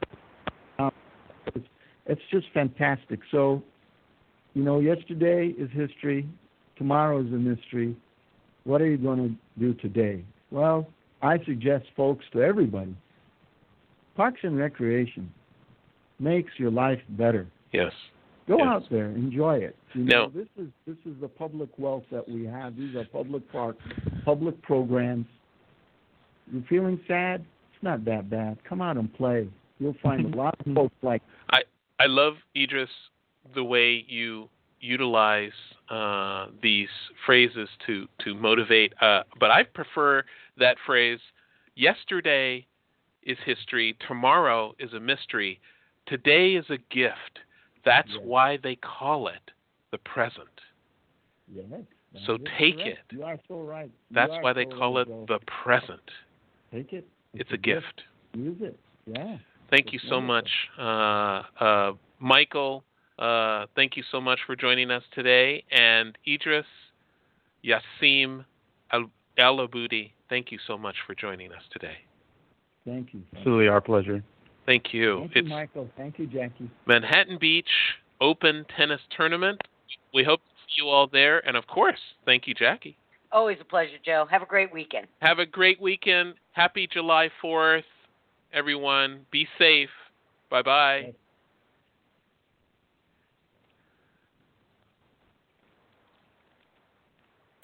Um, it's, it's just fantastic. So, you know, yesterday is history. Tomorrow is a mystery. What are you going to do today? Well, I suggest, folks, to everybody, Parks and Recreation makes your life better. Yes. Go Yes. out there, enjoy it. You No. know, this is this is the public wealth that we have. These are public parks, public programs. You're feeling sad? It's not that bad. Come out and play. You'll find a lot of folks like. I I love, Idris, the way you utilize uh, these phrases to to motivate. Uh, but I prefer that phrase: "Yesterday is history. Tomorrow is a mystery. Today is a gift." That's Yes. why they call it the present. Yes, that So is take correct. it. You are so right. You That's are why they so call right, it Joe. the present. Take it. It's a gift. Use it. Yeah. Thank It's you so wonderful. much, uh, uh, Michael. Uh, thank you so much for joining us today. And Idris Yassim El Aboudi, thank you so much for joining us today. Thank you. Absolutely our pleasure. Thank you. Thank you, It's Michael. Thank you, Jackie. Manhattan Beach Open Tennis Tournament. We hope to see you all there. And, of course, thank you, Jackie. Always a pleasure, Joe. Have a great weekend. Have a great weekend. Happy July fourth, everyone. Be safe. Bye-bye.